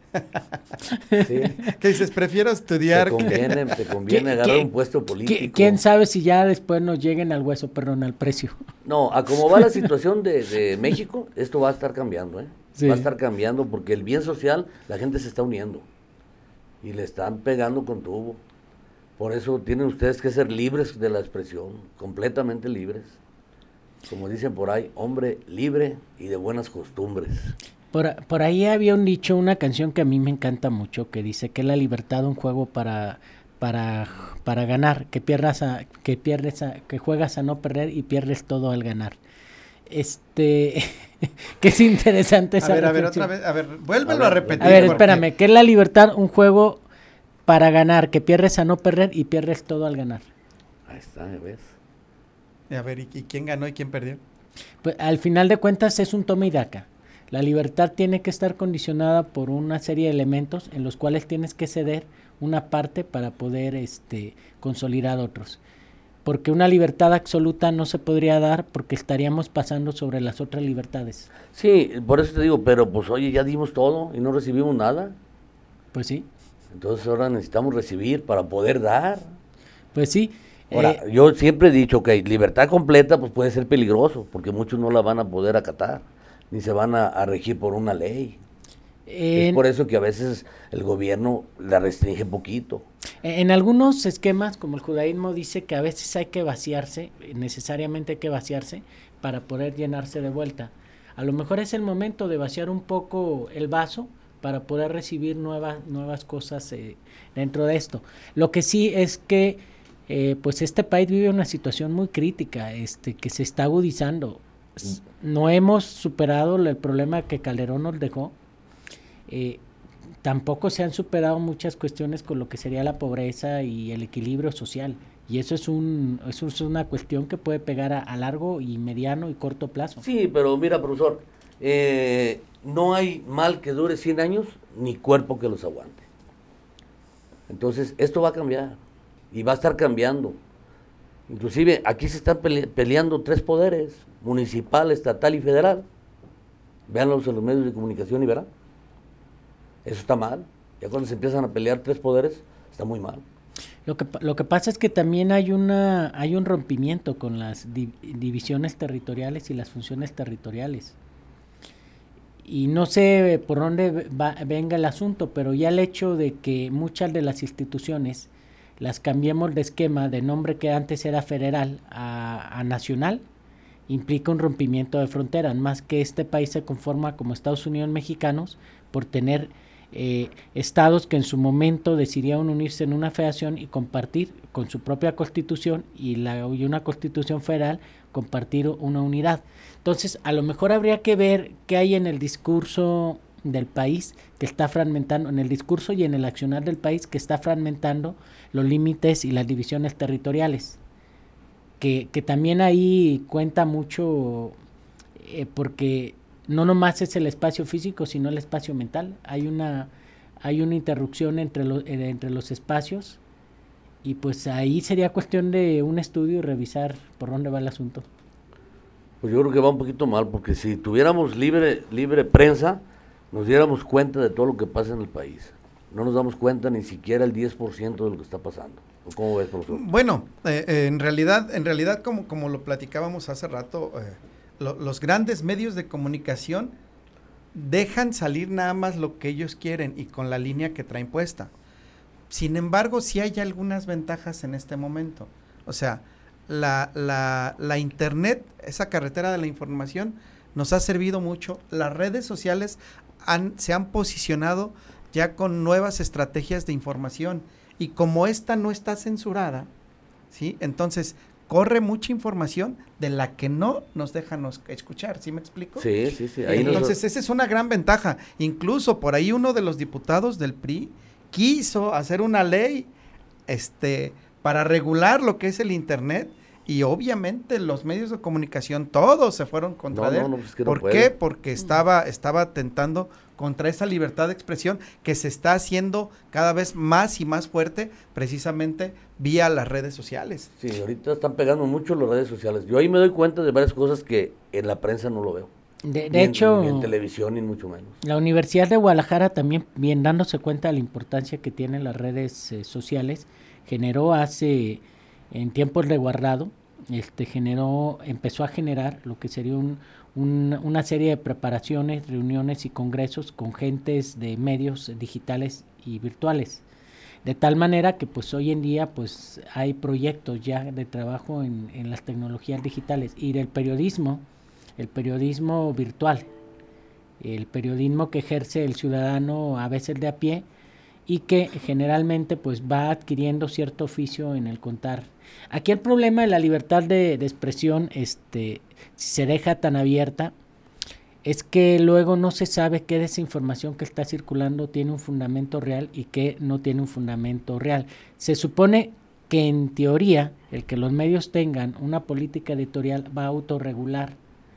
E: Sí.
D: ¿Qué dices? Prefiero estudiar.
E: Te conviene,
D: que...
E: te conviene agarrar un puesto político.
I: ¿Quién sabe si ya después nos lleguen al hueso, perdón, al precio?
E: No, a cómo va la situación de, de México, esto va a estar cambiando, ¿eh? Sí. Va a estar cambiando porque el bien social, la gente se está uniendo y le están pegando con tubo. Por eso tienen ustedes que ser libres de la expresión, completamente libres. Como dicen por ahí, hombre libre y de buenas costumbres.
I: Por, por ahí había un dicho, una canción que a mí me encanta mucho, que dice que la libertad es un juego para, para, para ganar, que pierdas a, que pierdes a, que juegas a no perder y pierdes todo al ganar. Este, que es interesante esa
D: A ver,
I: reflexión.
D: a ver, otra vez, a ver, vuélvelo a, ver, a repetir.
I: A ver, espérame, porque... que es la libertad un juego para ganar, que pierdes a no perder y pierdes todo al ganar.
E: Ahí está, ¿ya ves?
D: A ver, ¿y, y quién ganó y quién perdió?
I: Pues al final de cuentas es un toma y daca. La libertad tiene que estar condicionada por una serie de elementos en los cuales tienes que ceder una parte para poder este, consolidar otros. Porque una libertad absoluta no se podría dar porque estaríamos pasando sobre las otras libertades.
E: Sí, por eso te digo, pero pues oye, ya dimos todo y no recibimos nada.
I: Pues sí.
E: Entonces ahora necesitamos recibir para poder dar.
I: Pues sí.
E: Ahora, eh, yo siempre he dicho que libertad completa pues puede ser peligroso porque muchos no la van a poder acatar. Ni se van a, a regir por una ley. Eh, es por eso que a veces el gobierno la restringe poquito.
I: En algunos esquemas, como el judaísmo dice que a veces hay que vaciarse, necesariamente hay que vaciarse para poder llenarse de vuelta. A lo mejor es el momento de vaciar un poco el vaso para poder recibir nuevas, nuevas cosas eh, dentro de esto. Lo que sí es que eh, pues este país vive una situación muy crítica, este, que se está agudizando. No hemos superado el problema que Calderón nos dejó, eh, tampoco se han superado muchas cuestiones con lo que sería la pobreza y el equilibrio social, y eso es un eso es una cuestión que puede pegar a, a largo y mediano y corto plazo.
E: Sí, pero mira, profesor, eh, no hay mal que dure cien años ni cuerpo que los aguante. Entonces esto va a cambiar y va a estar cambiando. Inclusive aquí se están pele peleando tres poderes, municipal, estatal y federal. Véanlos en los medios de comunicación y verán. Eso está mal. Ya cuando se empiezan a pelear tres poderes, está muy mal.
I: Lo que, lo que pasa es que también hay una hay un rompimiento con las di divisiones territoriales y las funciones territoriales. Y no sé por dónde va, venga el asunto, pero ya el hecho de que muchas de las instituciones las cambiemos de esquema, de nombre que antes era federal a, a nacional, implica un rompimiento de fronteras, más que este país se conforma como Estados Unidos mexicanos por tener eh, estados que en su momento decidieron unirse en una federación y compartir con su propia constitución y, la, y una constitución federal compartir una unidad. Entonces, a lo mejor habría que ver qué hay en el discurso del país que está fragmentando, en el discurso y en el accionar del país que está fragmentando los límites y las divisiones territoriales, que, que también ahí cuenta mucho eh, porque no nomás es el espacio físico sino el espacio mental, hay una hay una interrupción entre, lo, eh, entre los espacios y pues ahí sería cuestión de un estudio y revisar por dónde va el asunto.
E: Pues yo creo que va un poquito mal porque si tuviéramos libre, libre prensa nos diéramos cuenta de todo lo que pasa en el país. No nos damos cuenta ni siquiera el diez por ciento de lo que está pasando. ¿Cómo ves, profesor?
D: Bueno, eh, eh, en realidad, en realidad como, como lo platicábamos hace rato, eh, lo, los grandes medios de comunicación dejan salir nada más lo que ellos quieren y con la línea que traen puesta. Sin embargo, sí hay algunas ventajas en este momento. O sea, la, la, la internet, esa carretera de la información, nos ha servido mucho. Las redes sociales han, se han posicionado ya con nuevas estrategias de información y como esta no está censurada, ¿sí? Entonces corre mucha información de la que no nos dejan escuchar, ¿sí me explico?
E: Sí, sí, sí. Ahí
D: Entonces
E: nos...
D: esa es una gran ventaja. Incluso por ahí uno de los diputados del P R I quiso hacer una ley este, para regular lo que es el internet y obviamente los medios de comunicación todos se fueron contra
E: No,
D: de él.
E: no, no, pues es que no
D: ¿Por
E: puede.
D: qué? Porque estaba, estaba atentando contra esa libertad de expresión que se está haciendo cada vez más y más fuerte precisamente vía las redes sociales.
E: Sí, ahorita están pegando mucho las redes sociales. Yo ahí me doy cuenta de varias cosas que en la prensa no lo veo.
I: De, de
E: Ni en-
I: hecho,
E: ni en televisión, ni mucho menos.
I: la Universidad de Guadalajara también, bien dándose cuenta de la importancia que tienen las redes eh, sociales, generó hace, en tiempos de guardado, este, generó, empezó a generar lo que sería un, un- una serie de preparaciones, reuniones y congresos con gentes de medios digitales y virtuales. De tal manera que pues hoy en día pues hay proyectos ya de trabajo en, en las tecnologías digitales y del periodismo, el periodismo virtual, el periodismo que ejerce el ciudadano a veces de a pie y que generalmente pues va adquiriendo cierto oficio en el contar. Aquí el problema de la libertad de, de expresión, este, si se deja tan abierta, es que luego no se sabe qué de esa información que está circulando tiene un fundamento real y qué no tiene un fundamento real. Se supone que en teoría el que los medios tengan una política editorial va a autorregular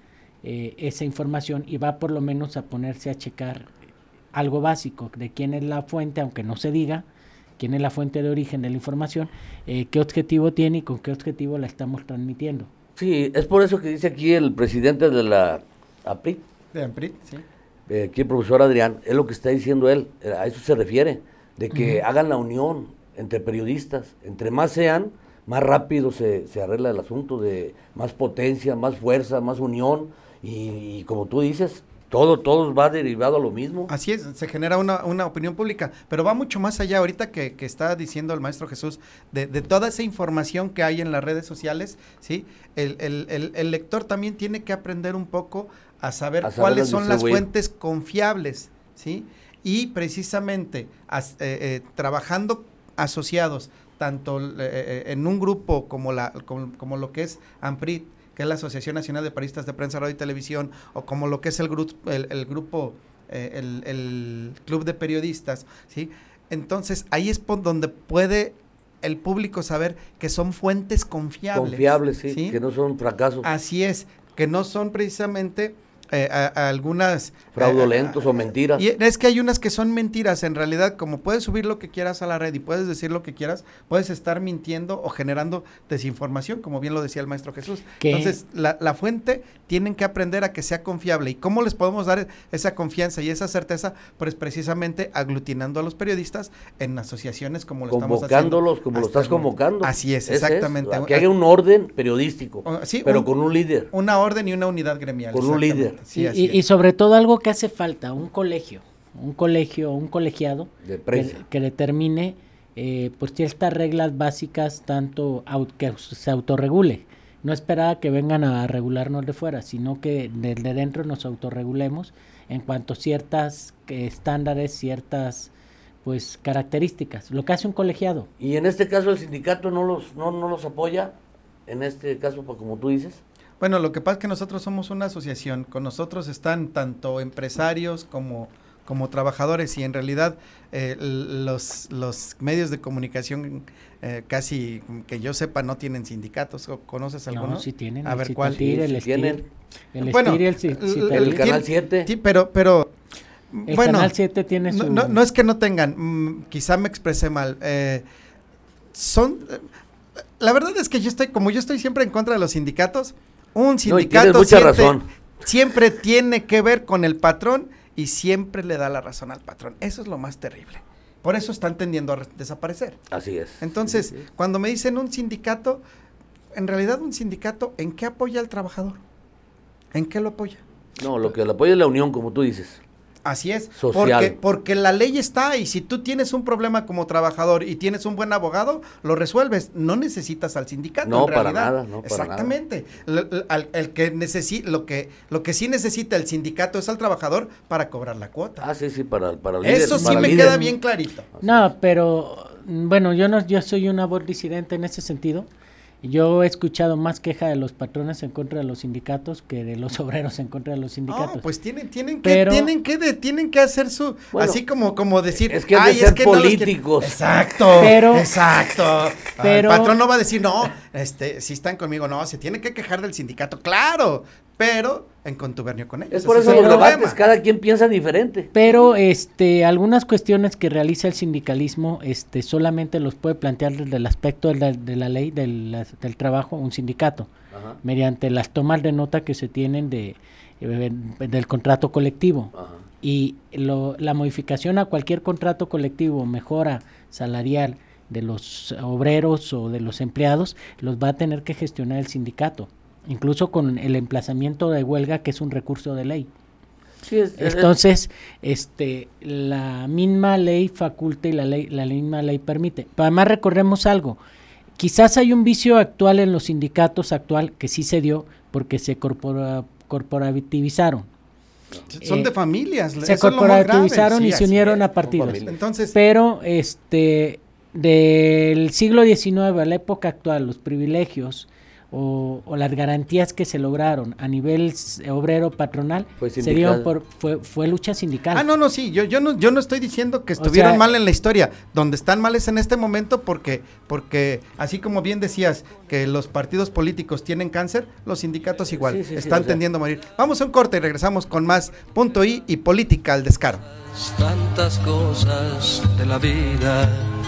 I: eh, esa información y va por lo menos a ponerse a checar algo básico de quién es la fuente, aunque no se diga quién es la fuente de origen de la información, eh, qué objetivo tiene y con qué objetivo la estamos transmitiendo.
E: Sí, es por eso que dice aquí el presidente de la A P R I,
D: De Amprit, sí.
E: eh, aquí el profesor Adrián, es lo que está diciendo él, eh, a eso se refiere, de que
I: Ujú.
E: hagan la unión entre periodistas, entre más sean, más rápido se, se arregla el asunto, de más potencia, más fuerza, más unión, y, y como tú dices, todo, todo va derivado a lo mismo.
D: Así es, se genera una, una opinión pública, pero va mucho más allá ahorita que, que está diciendo el maestro Jesús, de, de toda esa información que hay en las redes sociales, ¿sí? El, el, el, el lector también tiene que aprender un poco a saber,
E: A saber
D: cuáles son las
E: distribuir.
D: fuentes confiables, ¿sí? Y precisamente as- eh, eh, trabajando asociados, tanto eh, eh, en un grupo como, la, como, como lo que es AMPRIT, que es la Asociación Nacional de Periodistas de Prensa, Radio y Televisión, o como lo que es el, gru el, el grupo, eh, el, el Club de Periodistas, ¿sí? Entonces, ahí es por donde puede el público saber que son fuentes confiables.
E: Confiables, sí,
D: ¿sí?
E: que no son fracasos.
D: Así es, que no son precisamente eh, a, a algunas...
E: Fraudulentos
D: eh,
E: o mentiras.
D: Y es que hay unas que son mentiras, en realidad, como puedes subir lo que quieras a la red y puedes decir lo que quieras, puedes estar mintiendo o generando desinformación, como bien lo decía el maestro Jesús.
I: ¿Qué?
D: Entonces, la, la fuente tienen que aprender a que sea confiable. ¿Y cómo les podemos dar esa confianza y esa certeza? Pues precisamente aglutinando a los periodistas en asociaciones como lo estamos haciendo.
E: Convocándolos como lo
D: hasta
E: estás
D: el momento.
E: convocando.
D: Así es,
E: Ese
D: exactamente.
E: que haya un orden periodístico,
D: O- sí,
E: pero
D: un-
E: con un líder.
D: Una orden y una unidad gremial.
E: Con un
D: exactamente.
E: líder.
D: Sí,
I: y,
D: así
I: y-
D: es.
I: y sobre todo algo que hace falta, un colegio, un colegio, un colegiado
E: De prensa.
I: que, que determine eh, pues ciertas reglas básicas, tanto au- que se autorregule. No esperar a que vengan a regularnos de fuera, sino que desde dentro nos autorregulemos en cuanto a ciertas eh, estándares, ciertas pues características, lo que hace un colegiado.
E: Y en este caso el sindicato no los no, no los apoya, en este caso, pues, como tú dices.
D: Bueno, lo que pasa es que nosotros somos una asociación, con nosotros están tanto empresarios como, como trabajadores y en realidad eh, l- los, los medios de comunicación eh, casi que yo sepa no tienen sindicatos. ¿O ¿Conoces alguno?
I: No, sí tienen,
D: A
I: el
D: ver, ¿cuál?
I: Citatir, el
E: Sí,
I: Estir,
E: tienen.
I: el
D: Bueno,
I: Estir y el Ci-
D: el-
I: Citatir.
E: El Canal
D: tien-
E: siete.
D: Sí, pero, pero
I: El
D: bueno,
I: Canal siete tiene
D: no,
I: su...
D: no, no es que no tengan, mm, quizá me expresé mal. eh, son, eh, la verdad es que yo estoy, como yo estoy siempre en contra de los sindicatos, un
E: tienes
D: sindicato
E: mucha
D: siempre,
E: razón.
D: siempre tiene que ver con el patrón y siempre le da la razón al patrón. Eso es lo más terrible. Por eso están tendiendo a re- desaparecer.
E: Así es.
D: Entonces,
E: Sí, sí.
D: cuando me dicen un sindicato, en realidad un sindicato, ¿en qué apoya al trabajador? ¿En qué lo apoya?
E: No, lo que le apoya es la unión, como tú dices.
D: Así es,
E: Social.
D: porque porque la ley está y si tú tienes un problema como trabajador y tienes un buen abogado, lo resuelves, no necesitas al sindicato
E: No,
D: en
E: para
D: realidad.
E: nada, no, para
D: Exactamente. L- l- al- el que necesi lo que lo que sí necesita el sindicato es al trabajador para cobrar la cuota.
E: Ah, sí, sí, para, para el líder.
D: Eso sí
E: para
D: me
E: líder.
D: queda bien clarito.
I: No, pero mm, bueno, yo no, yo soy una voz disidente en ese sentido. Yo he escuchado más queja de los patrones en contra de los sindicatos que de los obreros en contra de los sindicatos.
D: No, pues tienen, tienen que,
I: Pero,
D: tienen que, de, tienen que hacer su,
E: bueno,
D: así como, como decir,
E: es que han
D: ay,
E: de ser
D: es que
E: políticos.
D: No exacto,
I: pero,
D: exacto.
I: Pero,
D: el patrón no va a decir, no, este, si están conmigo, no, se tiene que quejar del sindicato, claro, pero en contubernio con ellos.
E: Es por eso
D: es
E: los
D: el
E: debates,
D: problema.
E: cada quien piensa diferente.
I: Pero este, algunas cuestiones que realiza el sindicalismo este, solamente los puede plantear desde el aspecto de la, de la ley del, la, del trabajo un sindicato, ajá, mediante las tomas de nota que se tienen de, eh, del contrato colectivo. Ajá. Y lo, la modificación a cualquier contrato colectivo, mejora salarial de los obreros o de los empleados, los va a tener que gestionar el sindicato, incluso con el emplazamiento de huelga, que es un recurso de ley.
E: Sí, es,
I: Entonces, este, la misma ley faculta y la ley, la misma ley permite. Pero además recordemos algo, quizás hay un vicio actual en los sindicatos actual que sí se dio porque se corpora, corporativizaron.
D: Son
I: eh,
D: de familias.
I: Se corporativizaron y
D: sí,
I: se unieron
D: es,
I: a partidos.
D: Entonces,
I: pero este, del siglo diecinueve a la época actual, los privilegios O, o las garantías que se lograron a nivel obrero patronal se dieron por fue fue lucha sindical.
D: Ah, no, no, sí, yo yo no yo no estoy diciendo que estuvieron o sea, mal en la historia, donde están males en este momento porque porque así como bien decías que los partidos políticos tienen cáncer, los sindicatos igual, sí, sí, están sí, tendiendo o sea. a morir. Vamos a un corte y regresamos con más Punto I y Política al Descaro.
C: Tantas cosas de la vida.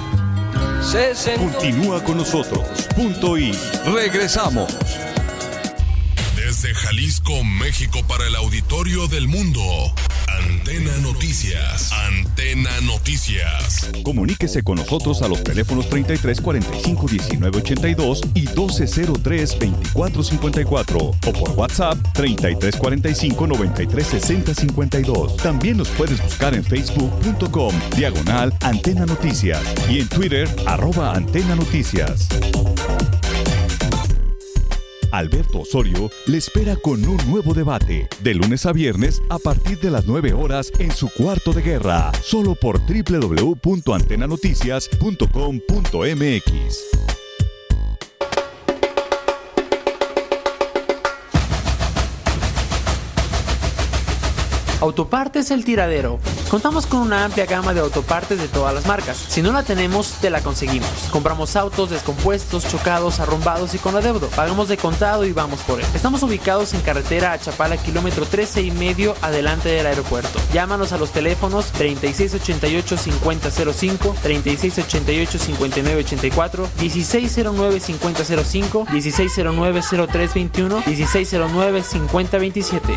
B: Continúa con nosotros, Punto I. Regresamos.
A: Desde Jalisco, México, para el auditorio del mundo. Antena Noticias. Antena Noticias.
B: Comuníquese con nosotros a los teléfonos treinta y tres cuarenta y cinco diecinueve ochenta y dos y doce cero tres veinticuatro cincuenta y cuatro o por WhatsApp treinta y tres cuarenta y cinco noventa y tres sesenta cincuenta y dos. También nos puedes buscar en facebook punto com diagonal Antena Noticias y en Twitter arroba Antena Noticias. Alberto Osorio le espera con un nuevo debate, de lunes a viernes a partir de las nueve horas en su cuarto de guerra, solo por doble u doble u doble u punto antena noticias punto com punto m x.
H: Autopartes El Tiradero. Contamos con una amplia gama de autopartes de todas las marcas. Si no la tenemos, te la conseguimos. Compramos autos descompuestos, chocados, arrombados y con adeudo. Pagamos de contado y vamos por él. Estamos ubicados en carretera a Chapala, kilómetro trece y medio, adelante del aeropuerto. Llámanos a los teléfonos treinta y seis ochenta y ocho cincuenta cero cinco, treinta y seis ochenta y ocho cincuenta y nueve ochenta y cuatro, dieciséis cero nueve cincuenta cero cinco, dieciséis cero nueve cero tres veintiuno, dieciséis cero nueve cincuenta veintisiete.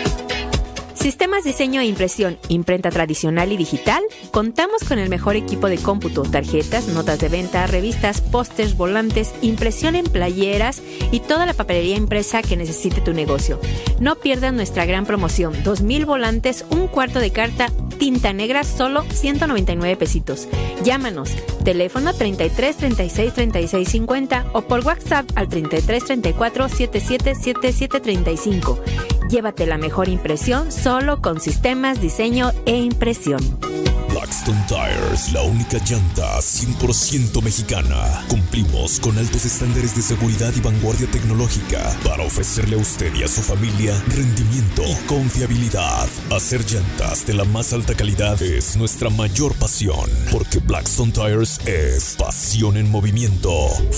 G: Sistemas Diseño e Impresión, imprenta tradicional y digital. Contamos con el mejor equipo de cómputo, tarjetas, notas de venta, revistas, pósters, volantes, impresión en playeras y toda la papelería impresa que necesite tu negocio. No pierdas nuestra gran promoción, dos mil volantes, un cuarto de carta, tinta negra, solo ciento noventa y nueve pesitos. Llámanos, teléfono treinta y tres treinta y seis treinta y seis cincuenta o por WhatsApp al treinta y tres treinta y cuatro setenta y siete setenta y siete treinta y cinco. Llévate la mejor impresión solo con Sistemas Diseño e Impresión.
A: Blackstone Tires, la única llanta cien por ciento mexicana. Cumplimos con altos estándares de seguridad y vanguardia tecnológica para ofrecerle a usted y a su familia rendimiento y confiabilidad. Hacer llantas de la más alta calidad es nuestra mayor pasión, porque Blackstone Tires es pasión en movimiento.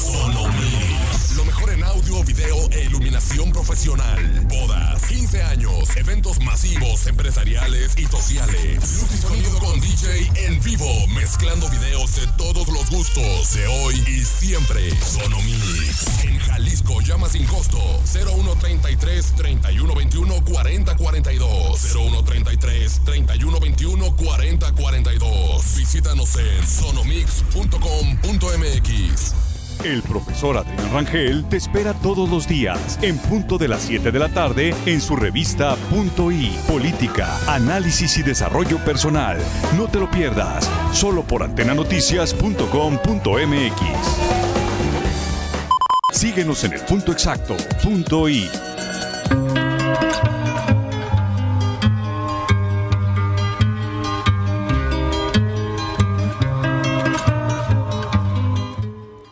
A: Sonomix, lo mejor en audio, video e iluminación profesional. Bodas, quince años, eventos masivos, empresariales y sociales. Luz y sonido con D J en vivo, mezclando videos de todos los gustos, de hoy y siempre. Sonomix, en Jalisco, llama sin costo, cero uno treinta y tres treinta y uno veintiuno cuarenta cuarenta y dos, cero uno treinta y tres treinta y uno veintiuno cuarenta cuarenta y dos. Visítanos en sonomix punto com punto m x.
B: El profesor Adrián Rangel te espera todos los días en punto de las siete de la tarde en su revista Punto I, Política, Análisis y Desarrollo Personal. No te lo pierdas, solo por antena noticias punto com punto m x. Síguenos en el punto exacto, Punto I.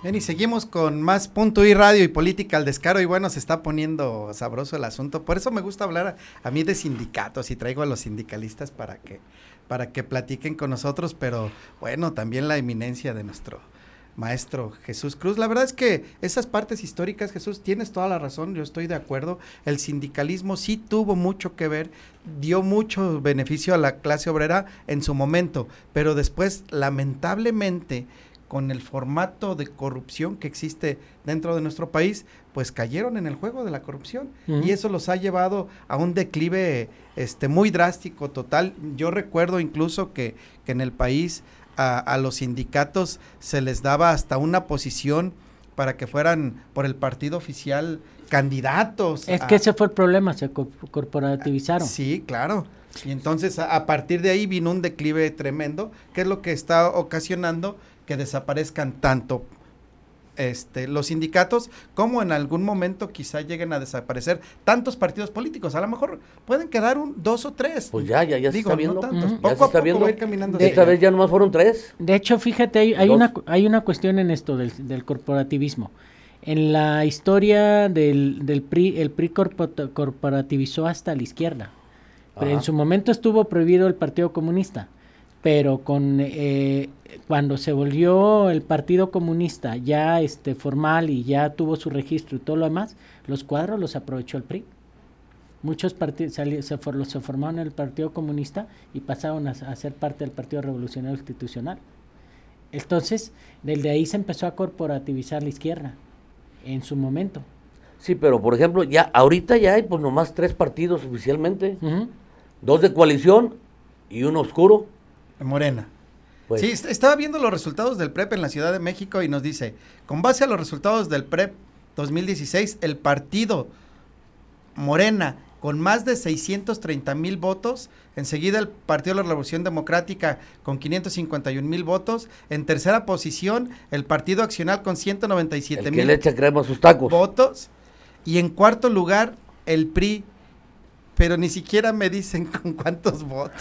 D: Bien, y seguimos con más Punto y Radio y Política al Descaro, y bueno, se está poniendo sabroso el asunto, por eso me gusta hablar a, a mí de sindicatos, y traigo a los sindicalistas para que, para que platiquen con nosotros, pero bueno, también la eminencia de nuestro maestro Jesús Cruz. La verdad es que esas partes históricas, Jesús, tienes toda la razón, yo estoy de acuerdo, el sindicalismo sí tuvo mucho que ver, dio mucho beneficio a la clase obrera en su momento, pero después, lamentablemente, con el formato de corrupción que existe dentro de nuestro país, pues cayeron en el juego de la corrupción, uh-huh. y eso los ha llevado a un declive este muy drástico, total. Yo recuerdo incluso que, que en el país a, a los sindicatos se les daba hasta una posición para que fueran por el partido oficial candidatos.
I: Es
D: a,
I: que ese fue el problema, se co- corporativizaron.
D: Sí, claro. Y entonces a, a partir de ahí vino un declive tremendo, que es lo que está ocasionando que desaparezcan tanto este, los sindicatos, como en algún momento quizá lleguen a desaparecer tantos partidos políticos. A lo mejor pueden quedar un, dos o tres.
E: Pues ya, ya, ya
D: Digo,
E: se está viendo.
D: No tantos.
E: Uh-huh.
D: Poco
E: ya se
D: a
E: está
D: poco
E: viendo.
D: va a ir caminando.
E: De esta vez ya nomás fueron tres.
I: De hecho, fíjate, hay, hay, una, hay una cuestión en esto del, del corporativismo. En la historia del, del P R I, el P R I corpo- corporativizó hasta la izquierda. Pero en su momento estuvo prohibido el Partido Comunista. Pero con eh, cuando se volvió el Partido Comunista ya este formal y ya tuvo su registro y todo lo demás, los cuadros los aprovechó el P R I. Muchos partidos se, se, for, se formaron en el Partido Comunista y pasaron a, a ser parte del Partido Revolucionario Institucional. Entonces, desde ahí se empezó a corporativizar la izquierda en su momento.
E: Sí, pero por ejemplo, ya ahorita ya hay pues nomás tres partidos oficialmente, uh-huh. dos de coalición y uno oscuro.
D: Morena.
E: Pues.
D: Sí, est- estaba viendo los resultados del P R E P en la Ciudad de México y nos dice, con base a los resultados del P R E P dos mil dieciséis, el partido Morena, con más de seiscientos treinta mil votos, enseguida el Partido de la Revolución Democrática con quinientos cincuenta y un mil votos, en tercera posición el Partido Accional con ciento noventa y siete mil
E: le echa crema a sus tacos.
D: votos, y en cuarto lugar el P R I, pero ni siquiera me dicen con cuántos votos.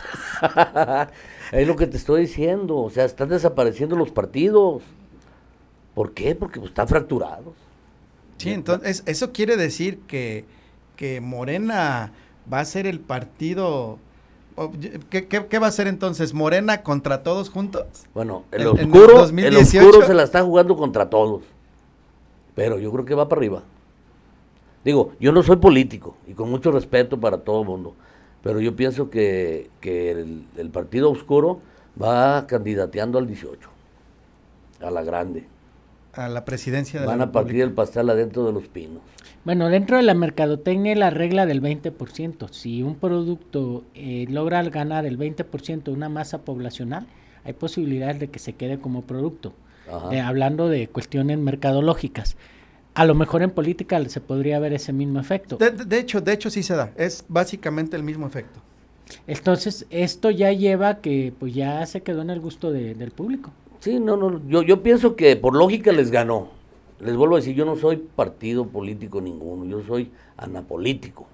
E: Es lo que te estoy diciendo, o sea, están desapareciendo los partidos. ¿Por qué? Porque pues, están fracturados.
D: Sí, entonces eso quiere decir que, que Morena va a ser el partido. ¿Qué, qué, ¿Qué va a ser entonces? ¿Morena contra todos juntos?
E: Bueno, el
D: en,
E: oscuro,
D: en dos mil dieciocho.
E: el oscuro se la está jugando contra todos, pero yo creo que va para arriba. Digo, yo no soy político y con mucho respeto para todo el mundo, pero yo pienso que, que el, el partido oscuro va candidateando al dieciocho, a la grande.
D: A la presidencia de
E: Van
D: la
E: a partir el pastel adentro de los pinos.
I: Bueno, dentro de la mercadotecnia la regla del veinte por ciento. Si un producto eh, logra ganar el veinte por ciento de una masa poblacional, hay posibilidades de que se quede como producto. Eh, hablando de cuestiones mercadológicas. A lo mejor en política se podría ver ese mismo efecto.
D: De, de, de hecho, de hecho sí se da. Es básicamente el mismo efecto.
I: Entonces, esto ya lleva que pues ya se quedó en el gusto de, del público.
E: Sí, no, no, yo, yo pienso que por lógica les ganó. Les vuelvo a decir, yo no soy partido político ninguno, yo soy anapolítico.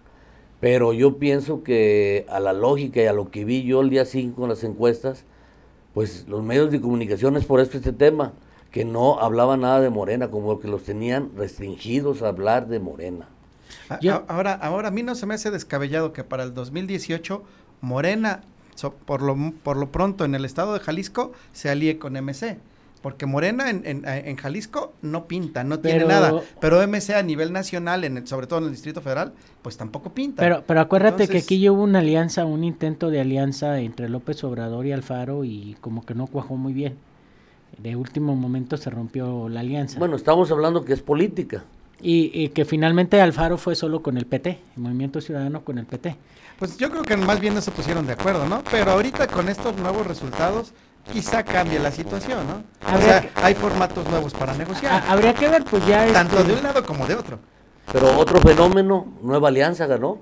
E: Pero yo pienso que a la lógica y a lo que vi yo el día cinco en las encuestas, pues los medios de comunicación es por esto este tema, que no hablaban nada de Morena, como que los tenían restringidos a hablar de Morena.
D: A, a, ahora, ahora a mí no se me hace descabellado que para el dos mil dieciocho Morena, so, por, lo, por lo pronto en el estado de Jalisco, se alíe con M C. Porque Morena en, en, en Jalisco no pinta, no tiene
I: pero,
D: nada, pero M C a nivel nacional, en el, sobre todo en el Distrito Federal, pues tampoco pinta.
I: Pero, pero acuérdate
D: Entonces,
I: que aquí hubo una alianza, un intento de alianza entre López Obrador y Alfaro y como que no cuajó muy bien. De último momento se rompió la alianza.
E: Bueno, estamos hablando que es política.
I: Y, y que finalmente Alfaro fue solo con el P T, el Movimiento Ciudadano con el P T.
D: Pues yo creo que más bien no se pusieron de acuerdo, ¿no? Pero ahorita con estos nuevos resultados, quizá cambie la situación, ¿no? O sea, que, hay formatos nuevos para negociar.
I: A, habría que ver, pues ya...
D: Tanto
I: este,
D: de un lado como de otro.
E: Pero otro fenómeno, Nueva Alianza ganó.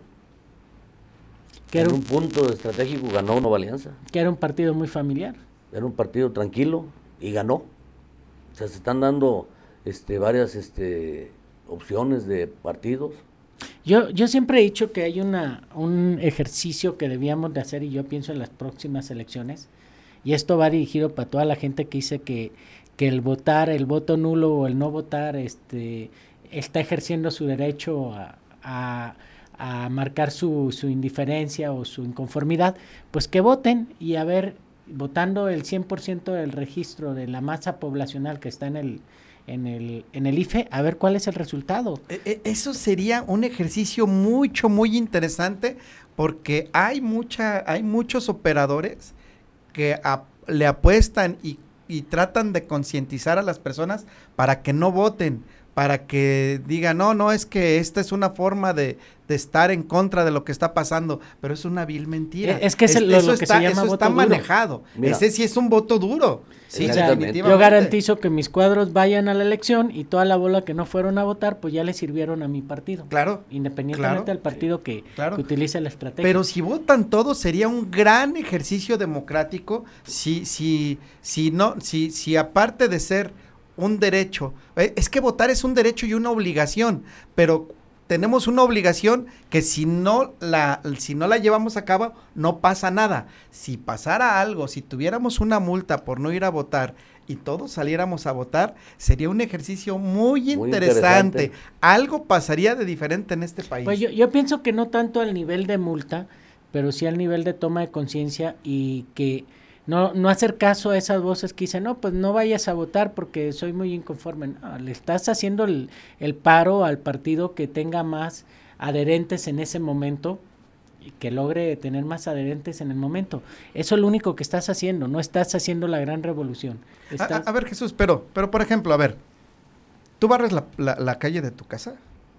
I: Que era
E: en un punto estratégico ganó Nueva Alianza.
I: Que era un partido muy familiar.
E: Era un partido tranquilo y ganó. O sea, se están dando este, varias este, opciones de partidos.
I: Yo, yo siempre he dicho que hay una un ejercicio que debíamos de hacer, y yo pienso en las próximas elecciones, y esto va dirigido para toda la gente que dice que, que el votar, el voto nulo o el no votar, este, está ejerciendo su derecho a, a, a marcar su, su indiferencia o su inconformidad, pues que voten y a ver, votando el cien por ciento del registro de la masa poblacional que está en el en el en el I F E, a ver cuál es el resultado.
D: Eso sería un ejercicio mucho muy interesante, porque hay mucha hay muchos operadores que a, le apuestan y, y tratan de concientizar a las personas para que no voten, para que digan, no, no, es que esta es una forma de, de estar en contra de lo que está pasando, pero es una vil mentira.
I: Es que es el, lo,
D: eso
I: lo que
D: está,
I: se llama
D: eso
I: voto
D: está
I: duro.
D: manejado. Mira, ese sí es un voto duro. Sí,
I: o sea, yo garantizo que mis cuadros vayan a la elección y toda la bola que no fueron a votar, pues ya le sirvieron a mi partido.
D: Claro.
I: Independientemente
D: claro,
I: del partido que,
D: claro.
I: que utilice la estrategia.
D: Pero si votan todos sería un gran ejercicio democrático, si, si, si no, si, si aparte de ser un derecho, es que votar es un derecho y una obligación, pero tenemos una obligación que si no la, si no la llevamos a cabo, no pasa nada. Si pasara algo, si tuviéramos una multa por no ir a votar y todos saliéramos a votar, sería un ejercicio muy, muy interesante. interesante. Algo pasaría de diferente en este país.
I: Pues yo, yo pienso que no tanto al nivel de multa, pero sí al nivel de toma de conciencia y que no no hacer caso a esas voces que dicen, no, pues no vayas a votar porque soy muy inconforme. No, le estás haciendo el, el paro al partido que tenga más adherentes en ese momento y que logre tener más adherentes en el momento. Eso es lo único que estás haciendo, no estás haciendo la gran revolución. Estás...
D: A, a ver, Jesús, pero, pero por ejemplo, a ver, ¿tú barres la, la, la calle de tu casa?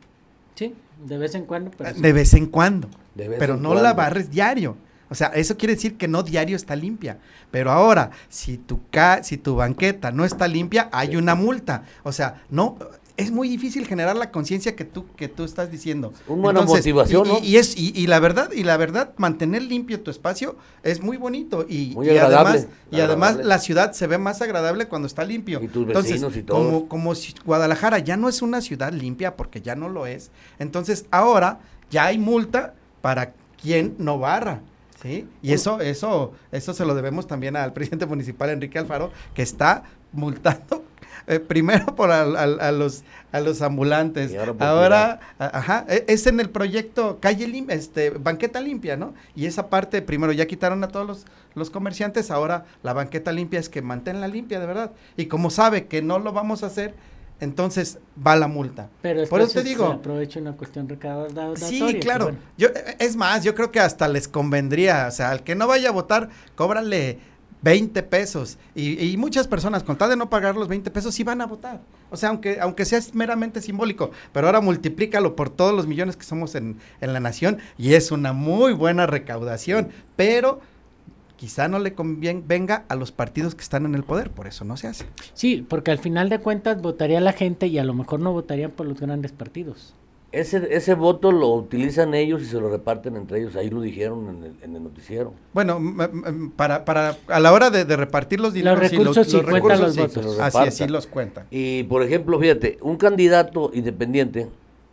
I: Sí, de vez en cuando. Pero sí.
D: De vez en cuando,
E: vez
D: pero
E: en
D: no
E: cuando.
D: la barres diario. O sea, eso quiere decir que no diario está limpia. Pero ahora, si tu ca si tu banqueta no está limpia, hay una multa. O sea, no, es muy difícil generar la conciencia que tú que tú estás diciendo.
E: Una buena Entonces, motivación,
D: y,
E: ¿no?
D: Y, y es y, y la verdad y la verdad mantener limpio tu espacio es muy bonito y,
E: muy
D: y
E: agradable,
D: además y
E: agradable.
D: además la ciudad se ve más agradable cuando está limpio.
E: Y tus vecinos
D: Entonces,
E: y todo.
D: como como si Guadalajara ya no es una ciudad limpia porque ya no lo es. Entonces, ahora ya hay multa para quien no barra. Sí, y eso, eso, eso se lo debemos también al presidente municipal Enrique Alfaro, que está multando eh, primero por a, a, a los a los ambulantes.
E: Y ahora,
D: ahora a, ajá, es en el proyecto Calle Lim, este Banqueta Limpia, ¿no? Y esa parte primero ya quitaron a todos los, los comerciantes, ahora la banqueta limpia es que manténla limpia de verdad. Y como sabe que no lo vamos a hacer, entonces va la multa.
I: Pero
D: por eso te digo,
I: se aprovecha una cuestión recaudatoria.
D: Sí, claro. Bueno. Yo es más, yo creo que hasta les convendría, o sea, al que no vaya a votar, cóbrale veinte pesos y, y muchas personas con tal de no pagar los veinte pesos sí van a votar. O sea, aunque aunque sea meramente simbólico, pero ahora multiplícalo por todos los millones que somos en en la nación y es una muy buena recaudación, pero quizá no le convenga a los partidos que están en el poder, por eso no se hace.
I: Sí, porque al final de cuentas votaría la gente y a lo mejor no votarían por los grandes partidos.
E: Ese ese voto lo utilizan ellos y se lo reparten entre ellos, ahí lo dijeron en el, en el noticiero.
D: Bueno, para para a la hora de, de repartir los dineros,
I: los recursos,
D: los,
I: sí,
D: los
I: cuentan
D: recursos,
I: los
D: sí,
I: votos.
D: Así es, sí los cuentan.
E: Y por ejemplo, fíjate, un candidato independiente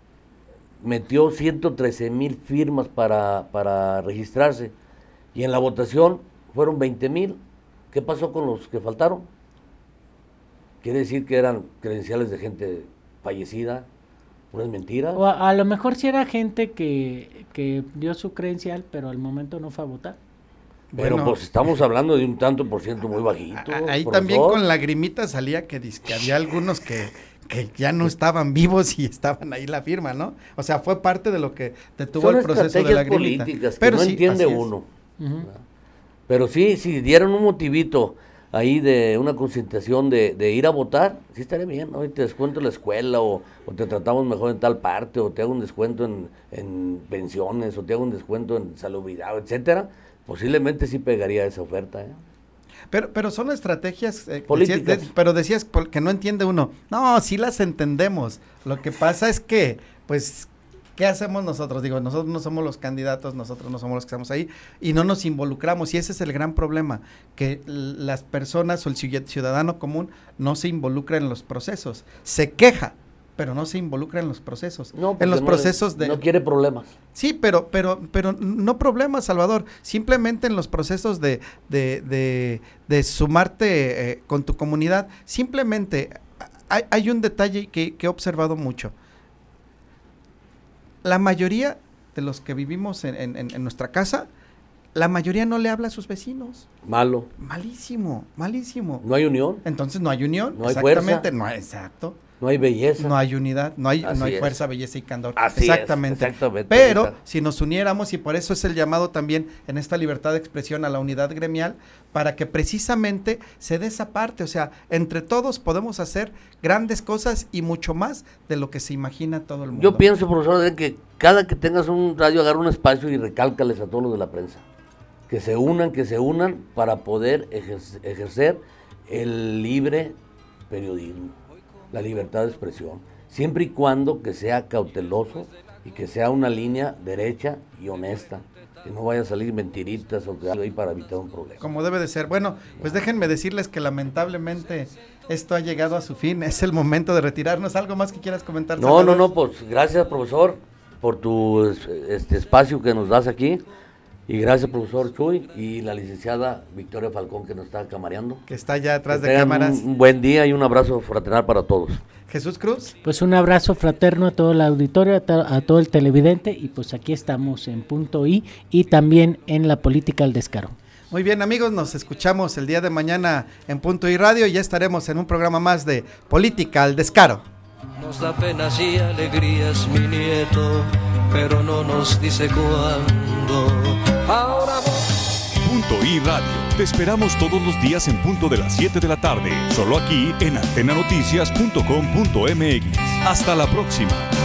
E: metió ciento trece mil firmas para, para registrarse y en la votación fueron veinte mil. ¿Qué pasó con los que faltaron? Quiere decir que eran credenciales de gente fallecida, unas mentiras.
I: O a, a lo mejor sí era gente que, que dio su credencial, pero al momento no fue a votar.
E: Pero bueno, pues estamos hablando de un tanto por ciento muy bajito.
D: Ahí
E: profesor.
D: También con lagrimita salía que, que había algunos que, que ya no estaban vivos y estaban ahí la firma, ¿no? O sea, fue parte de lo que detuvo
E: Son
D: el proceso de lagrimita.
E: Políticas que
D: pero
E: no
D: sí,
E: entiende uno. Uh-huh. Pero sí, si dieron un motivito ahí de una concientización de, de ir a votar, sí estaría bien, ¿no? Y te descuento en la escuela o, o te tratamos mejor en tal parte o te hago un descuento en, en pensiones o te hago un descuento en salubridad, etcétera. Posiblemente sí pegaría esa oferta, ¿eh?
D: Pero, pero son estrategias eh,
E: políticas.
D: Decías, de, pero decías que no entiende uno. No, sí las entendemos. Lo que pasa es que, pues, ¿qué hacemos nosotros? Digo, nosotros no somos los candidatos, nosotros no somos los que estamos ahí y no nos involucramos y ese es el gran problema, que las personas o el ciudadano común no se involucra en los procesos, se queja, pero no se involucra en los procesos.
E: No,
D: en los
E: no
D: procesos
E: le,
D: de...
E: No quiere problemas.
D: Sí, pero, pero, pero no problemas, Salvador. Simplemente en los procesos de, de, de, de sumarte eh, con tu comunidad, simplemente hay, hay un detalle que, que he observado mucho. La mayoría de los que vivimos en, en, en nuestra casa, la mayoría no le habla a sus vecinos.
E: Malo.
D: Malísimo, malísimo.
E: No hay unión.
D: Entonces no hay unión.
E: No hay
D: exactamente,
E: fuerza.
D: no hay, exacto.
E: No hay belleza.
D: No hay unidad, no hay,
E: Así
D: no hay
E: es.
D: fuerza, belleza y candor.
E: Así
D: exactamente.
E: es, exactamente.
D: Pero
E: Ahorita.
D: si nos uniéramos, y por eso es el llamado también en esta libertad de expresión a la unidad gremial, para que precisamente se dé esa parte, o sea, entre todos podemos hacer grandes cosas y mucho más de lo que se imagina todo el mundo.
E: Yo pienso, profesor, de que cada que tengas un radio, agarra un espacio y recálcales a todos los de la prensa. Que se unan, que se unan para poder ejercer, ejercer el libre periodismo, la libertad de expresión. Siempre y cuando que sea cauteloso y que sea una línea derecha y honesta, que no vaya a salir mentiritas o que algo ahí para evitar un problema.
D: Como debe de ser. Bueno, pues déjenme decirles que lamentablemente esto ha llegado a su fin, es el momento de retirarnos. ¿Algo más que quieras comentar?
E: No,
D: Salvador?
E: no, no, pues gracias, profesor, por tu este espacio que nos das aquí. Y gracias, profesor Chuy, y la licenciada Victoria Falcón, que nos está camareando.
D: Que está allá atrás
E: Que
D: de
E: tengan
D: cámaras.
E: Un, un buen día y un abrazo fraternal para todos.
D: Jesús Cruz.
I: Pues un abrazo fraterno a todo el auditorio, a, to- a todo el televidente, y pues aquí estamos en Punto I y también en la política al descaro.
D: Muy bien, amigos, nos escuchamos el día de mañana en Punto I Radio y ya estaremos en un programa más de Política al Descaro.
C: Nos da penas y alegrías, mi nieto, pero no nos dice cuándo. Ahora voy.
B: Punto I Radio. Te esperamos todos los días en punto de las siete de la tarde, solo aquí en antena noticias punto com punto m x. Hasta la próxima.